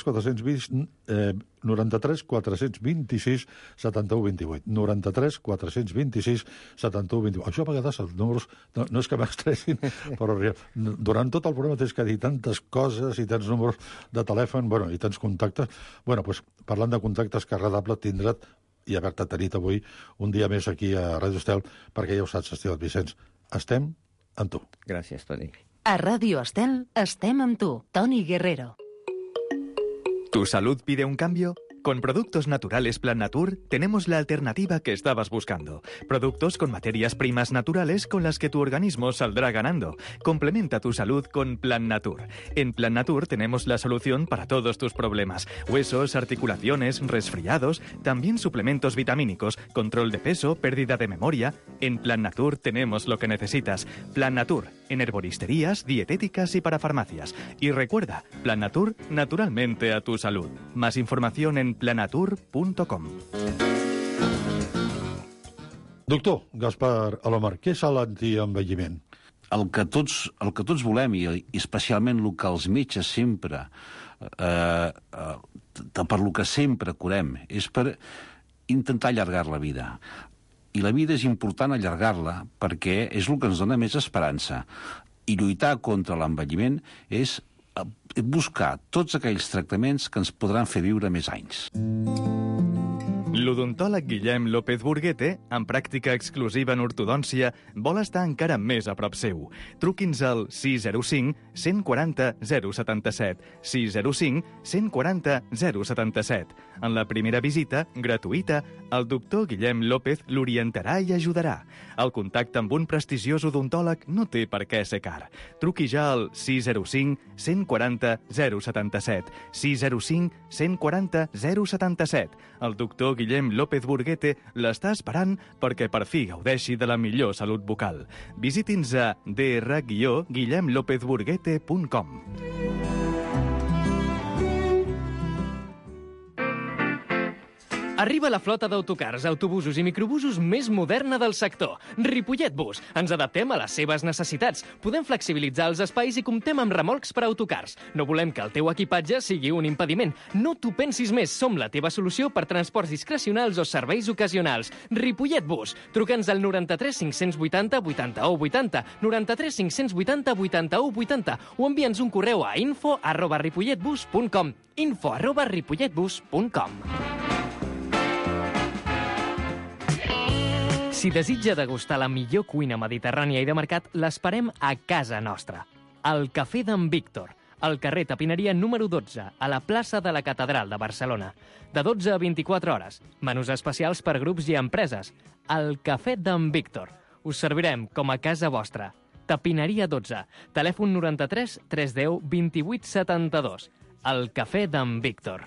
[SPEAKER 3] 426 71 28. 93 426 71 28. Això a vegades els números no és que m'estressin, però durant tot el programa tens que dir tantes coses i tants números de telèfon, i tants contactes. Doncs parlant de contactes, que agradable tindre't i haver-te tenit avui un dia més aquí a Ràdio Estel, perquè ja ho saps, estimat Vicenç, estem amb tu.
[SPEAKER 15] Gràcies, Toni.
[SPEAKER 4] A Ràdio Estel estem amb tu, Toni Guerrero.
[SPEAKER 9] ¿Tu salud pide un cambio? Con Productos Naturales Plan Natur tenemos la alternativa que estabas buscando. Productos con materias primas naturales con las que tu organismo saldrá ganando. Complementa tu salud con Plan Natur. En Plan Natur tenemos la solución para todos tus problemas. Huesos, articulaciones, resfriados, también suplementos vitamínicos, control de peso, pérdida de memoria. En Plan Natur tenemos lo que necesitas. Plan Natur, en herboristerías, dietéticas y para farmacias. Y recuerda, Plan Natur, naturalmente a tu salud. Más información en planatur.com.
[SPEAKER 3] Doctor Gaspar Alomar, què és l'antienvelliment?
[SPEAKER 8] El que tots volem, i especialment el que els metges sempre, per lo que sempre curem, és per intentar allargar la vida. I la vida és important allargar-la perquè és el que ens dona més esperança. I lluitar contra l'envelliment és buscar tots aquells tractaments que ens podran fer viure més anys.
[SPEAKER 9] L'odontòleg Guillem López Burguete, amb pràctica exclusiva en ortodòncia, vol estar encara més a prop seu. Truqui'ns al 605 140 077, 605 140 077. En la primera visita, gratuïta, el doctor Guillem López l'orientarà i ajudarà. El contacte amb un prestigiós odontòleg no té per què ser car. Truqui ja al 605 140 077, 605 140 077. El doctor Guillem López Burguete l'està esperant perquè per fi gaudeixi de la millor salut bucal. Visiti'ns a dr-guillemlopezburguete.com.
[SPEAKER 5] Arriba la flota d'autocars, autobusos i microbusos més moderna del sector. Ripollet Bus. Ens adaptem a les seves necessitats. Podem flexibilitzar els espais i comptem amb remolcs per a autocars. No volem que el teu equipatge sigui un impediment. No t'ho pensis més. Som la teva solució per transports discrecionals o serveis ocasionals. Ripollet Bus. Truca'ns al 93 580 81 80, 93 580 81 80 o envia'ns un correu a info@ripolletbus.com, info@ripolletbus.com. Si desitja degustar la millor cuina mediterrània i de mercat, l'esperem a casa nostra. Al Cafè d'en Víctor, al carrer Tapineria número 12, a la plaça de la Catedral de Barcelona. De 12 a 24 hores. Menús especials per grups i empreses. Al Cafè d'en Víctor. Us servirem com a casa vostra. Tapineria 12. Telèfon 93 310 28 72. Al Cafè d'en Víctor.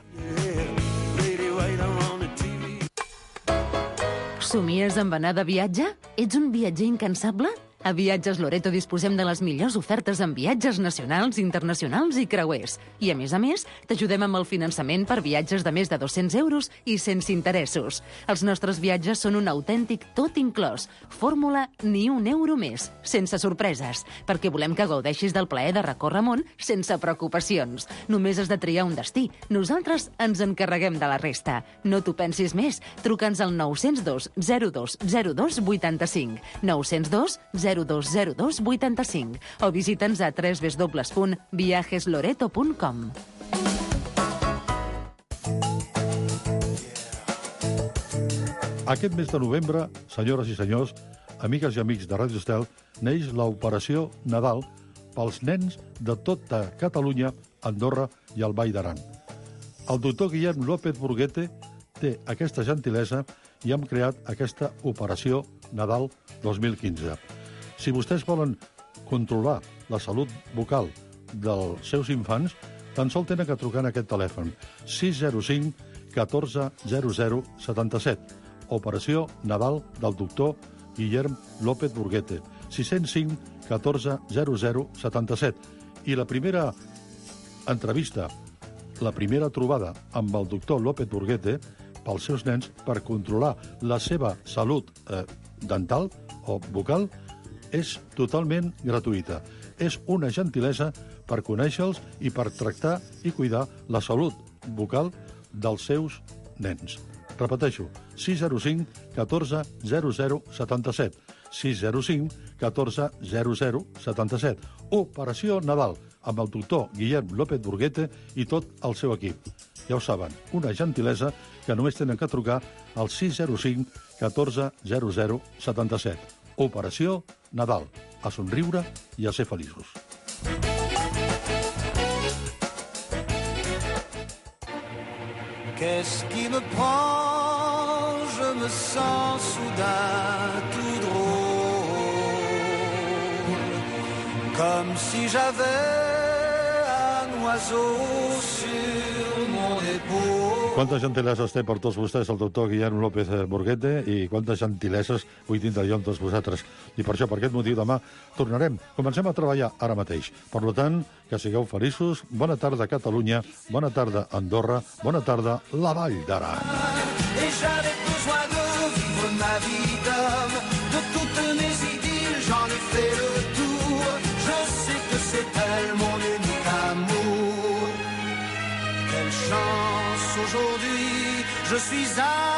[SPEAKER 4] Somies amb anar de viatge? Ets un viatger incansable? A Viatges Loreto disposem de les millors ofertes en viatges nacionals, internacionals i creuers. I, a més, t'ajudem amb el finançament per viatges de més de 200 euros i sense interessos. Els nostres viatges són un autèntic tot inclòs. Fórmula ni un euro més, sense sorpreses, perquè volem que gaudeixis del plaer de recórrer món sense preocupacions. Només has de triar un destí. Nosaltres ens encarreguem de la resta. No t'ho pensis més. Truca'ns al 902 02 02 85, 902 0202 85 o visita'ns a www.viajesloreto.com.
[SPEAKER 3] Aquest mes de novembre, senyores i senyors, amigues i amics de Ràdio Estel, neix l'Operació Nadal pels nens de tota Catalunya, Andorra i el Vall d'Aran. El doctor Guillem López Burguete té aquesta gentilesa i hem creat aquesta Operació Nadal 2015. Si vostès volen controlar la salut bucal dels seus infants, tan sol tenen que trucar en aquest telèfon 605 14 00 77. Operació Nadal del doctor Guillem López Burguete, 605 14 00 77. I la primera entrevista, la primera trobada amb el doctor López Burguete pels seus nens per controlar la seva salut dental o bucal és totalment gratuïta. És una gentilesa per conèixer-los i per tractar i cuidar la salut bucal dels seus nens. Repeteixo, 605 14 00 77. 605 14 00 77. Operació Nadal amb el doctor Guillem López Burguete i tot el seu equip. Ja ho saben, una gentilesa que només tenen que trucar al 605 14 00 77. Operació Nadal. A somriure i a ser feliços.
[SPEAKER 7] Qu'est-ce qui me prend? Je me sens soudain tout drôle, comme si j'avais un oiseau sur mon épaule.
[SPEAKER 3] Quantes gentileses té per tots vostès el doctor Guillermo López Borguete i quantes gentileses vull tindre jo amb tots vosaltres. I per això, per aquest motiu, demà tornarem. Comencem a treballar ara mateix. Per tant, que sigueu feliços. Bona tarda, Catalunya. Bona tarda, Andorra. Bona tarda, la Vall d'Aran.
[SPEAKER 7] Et j'avais besoin de vivre ma vie d'homme, de toutes mes idylles, j'en ai fait le tour. Je sais que c'est elle mon unique amour. Quelle chance aujourd'hui, je suis un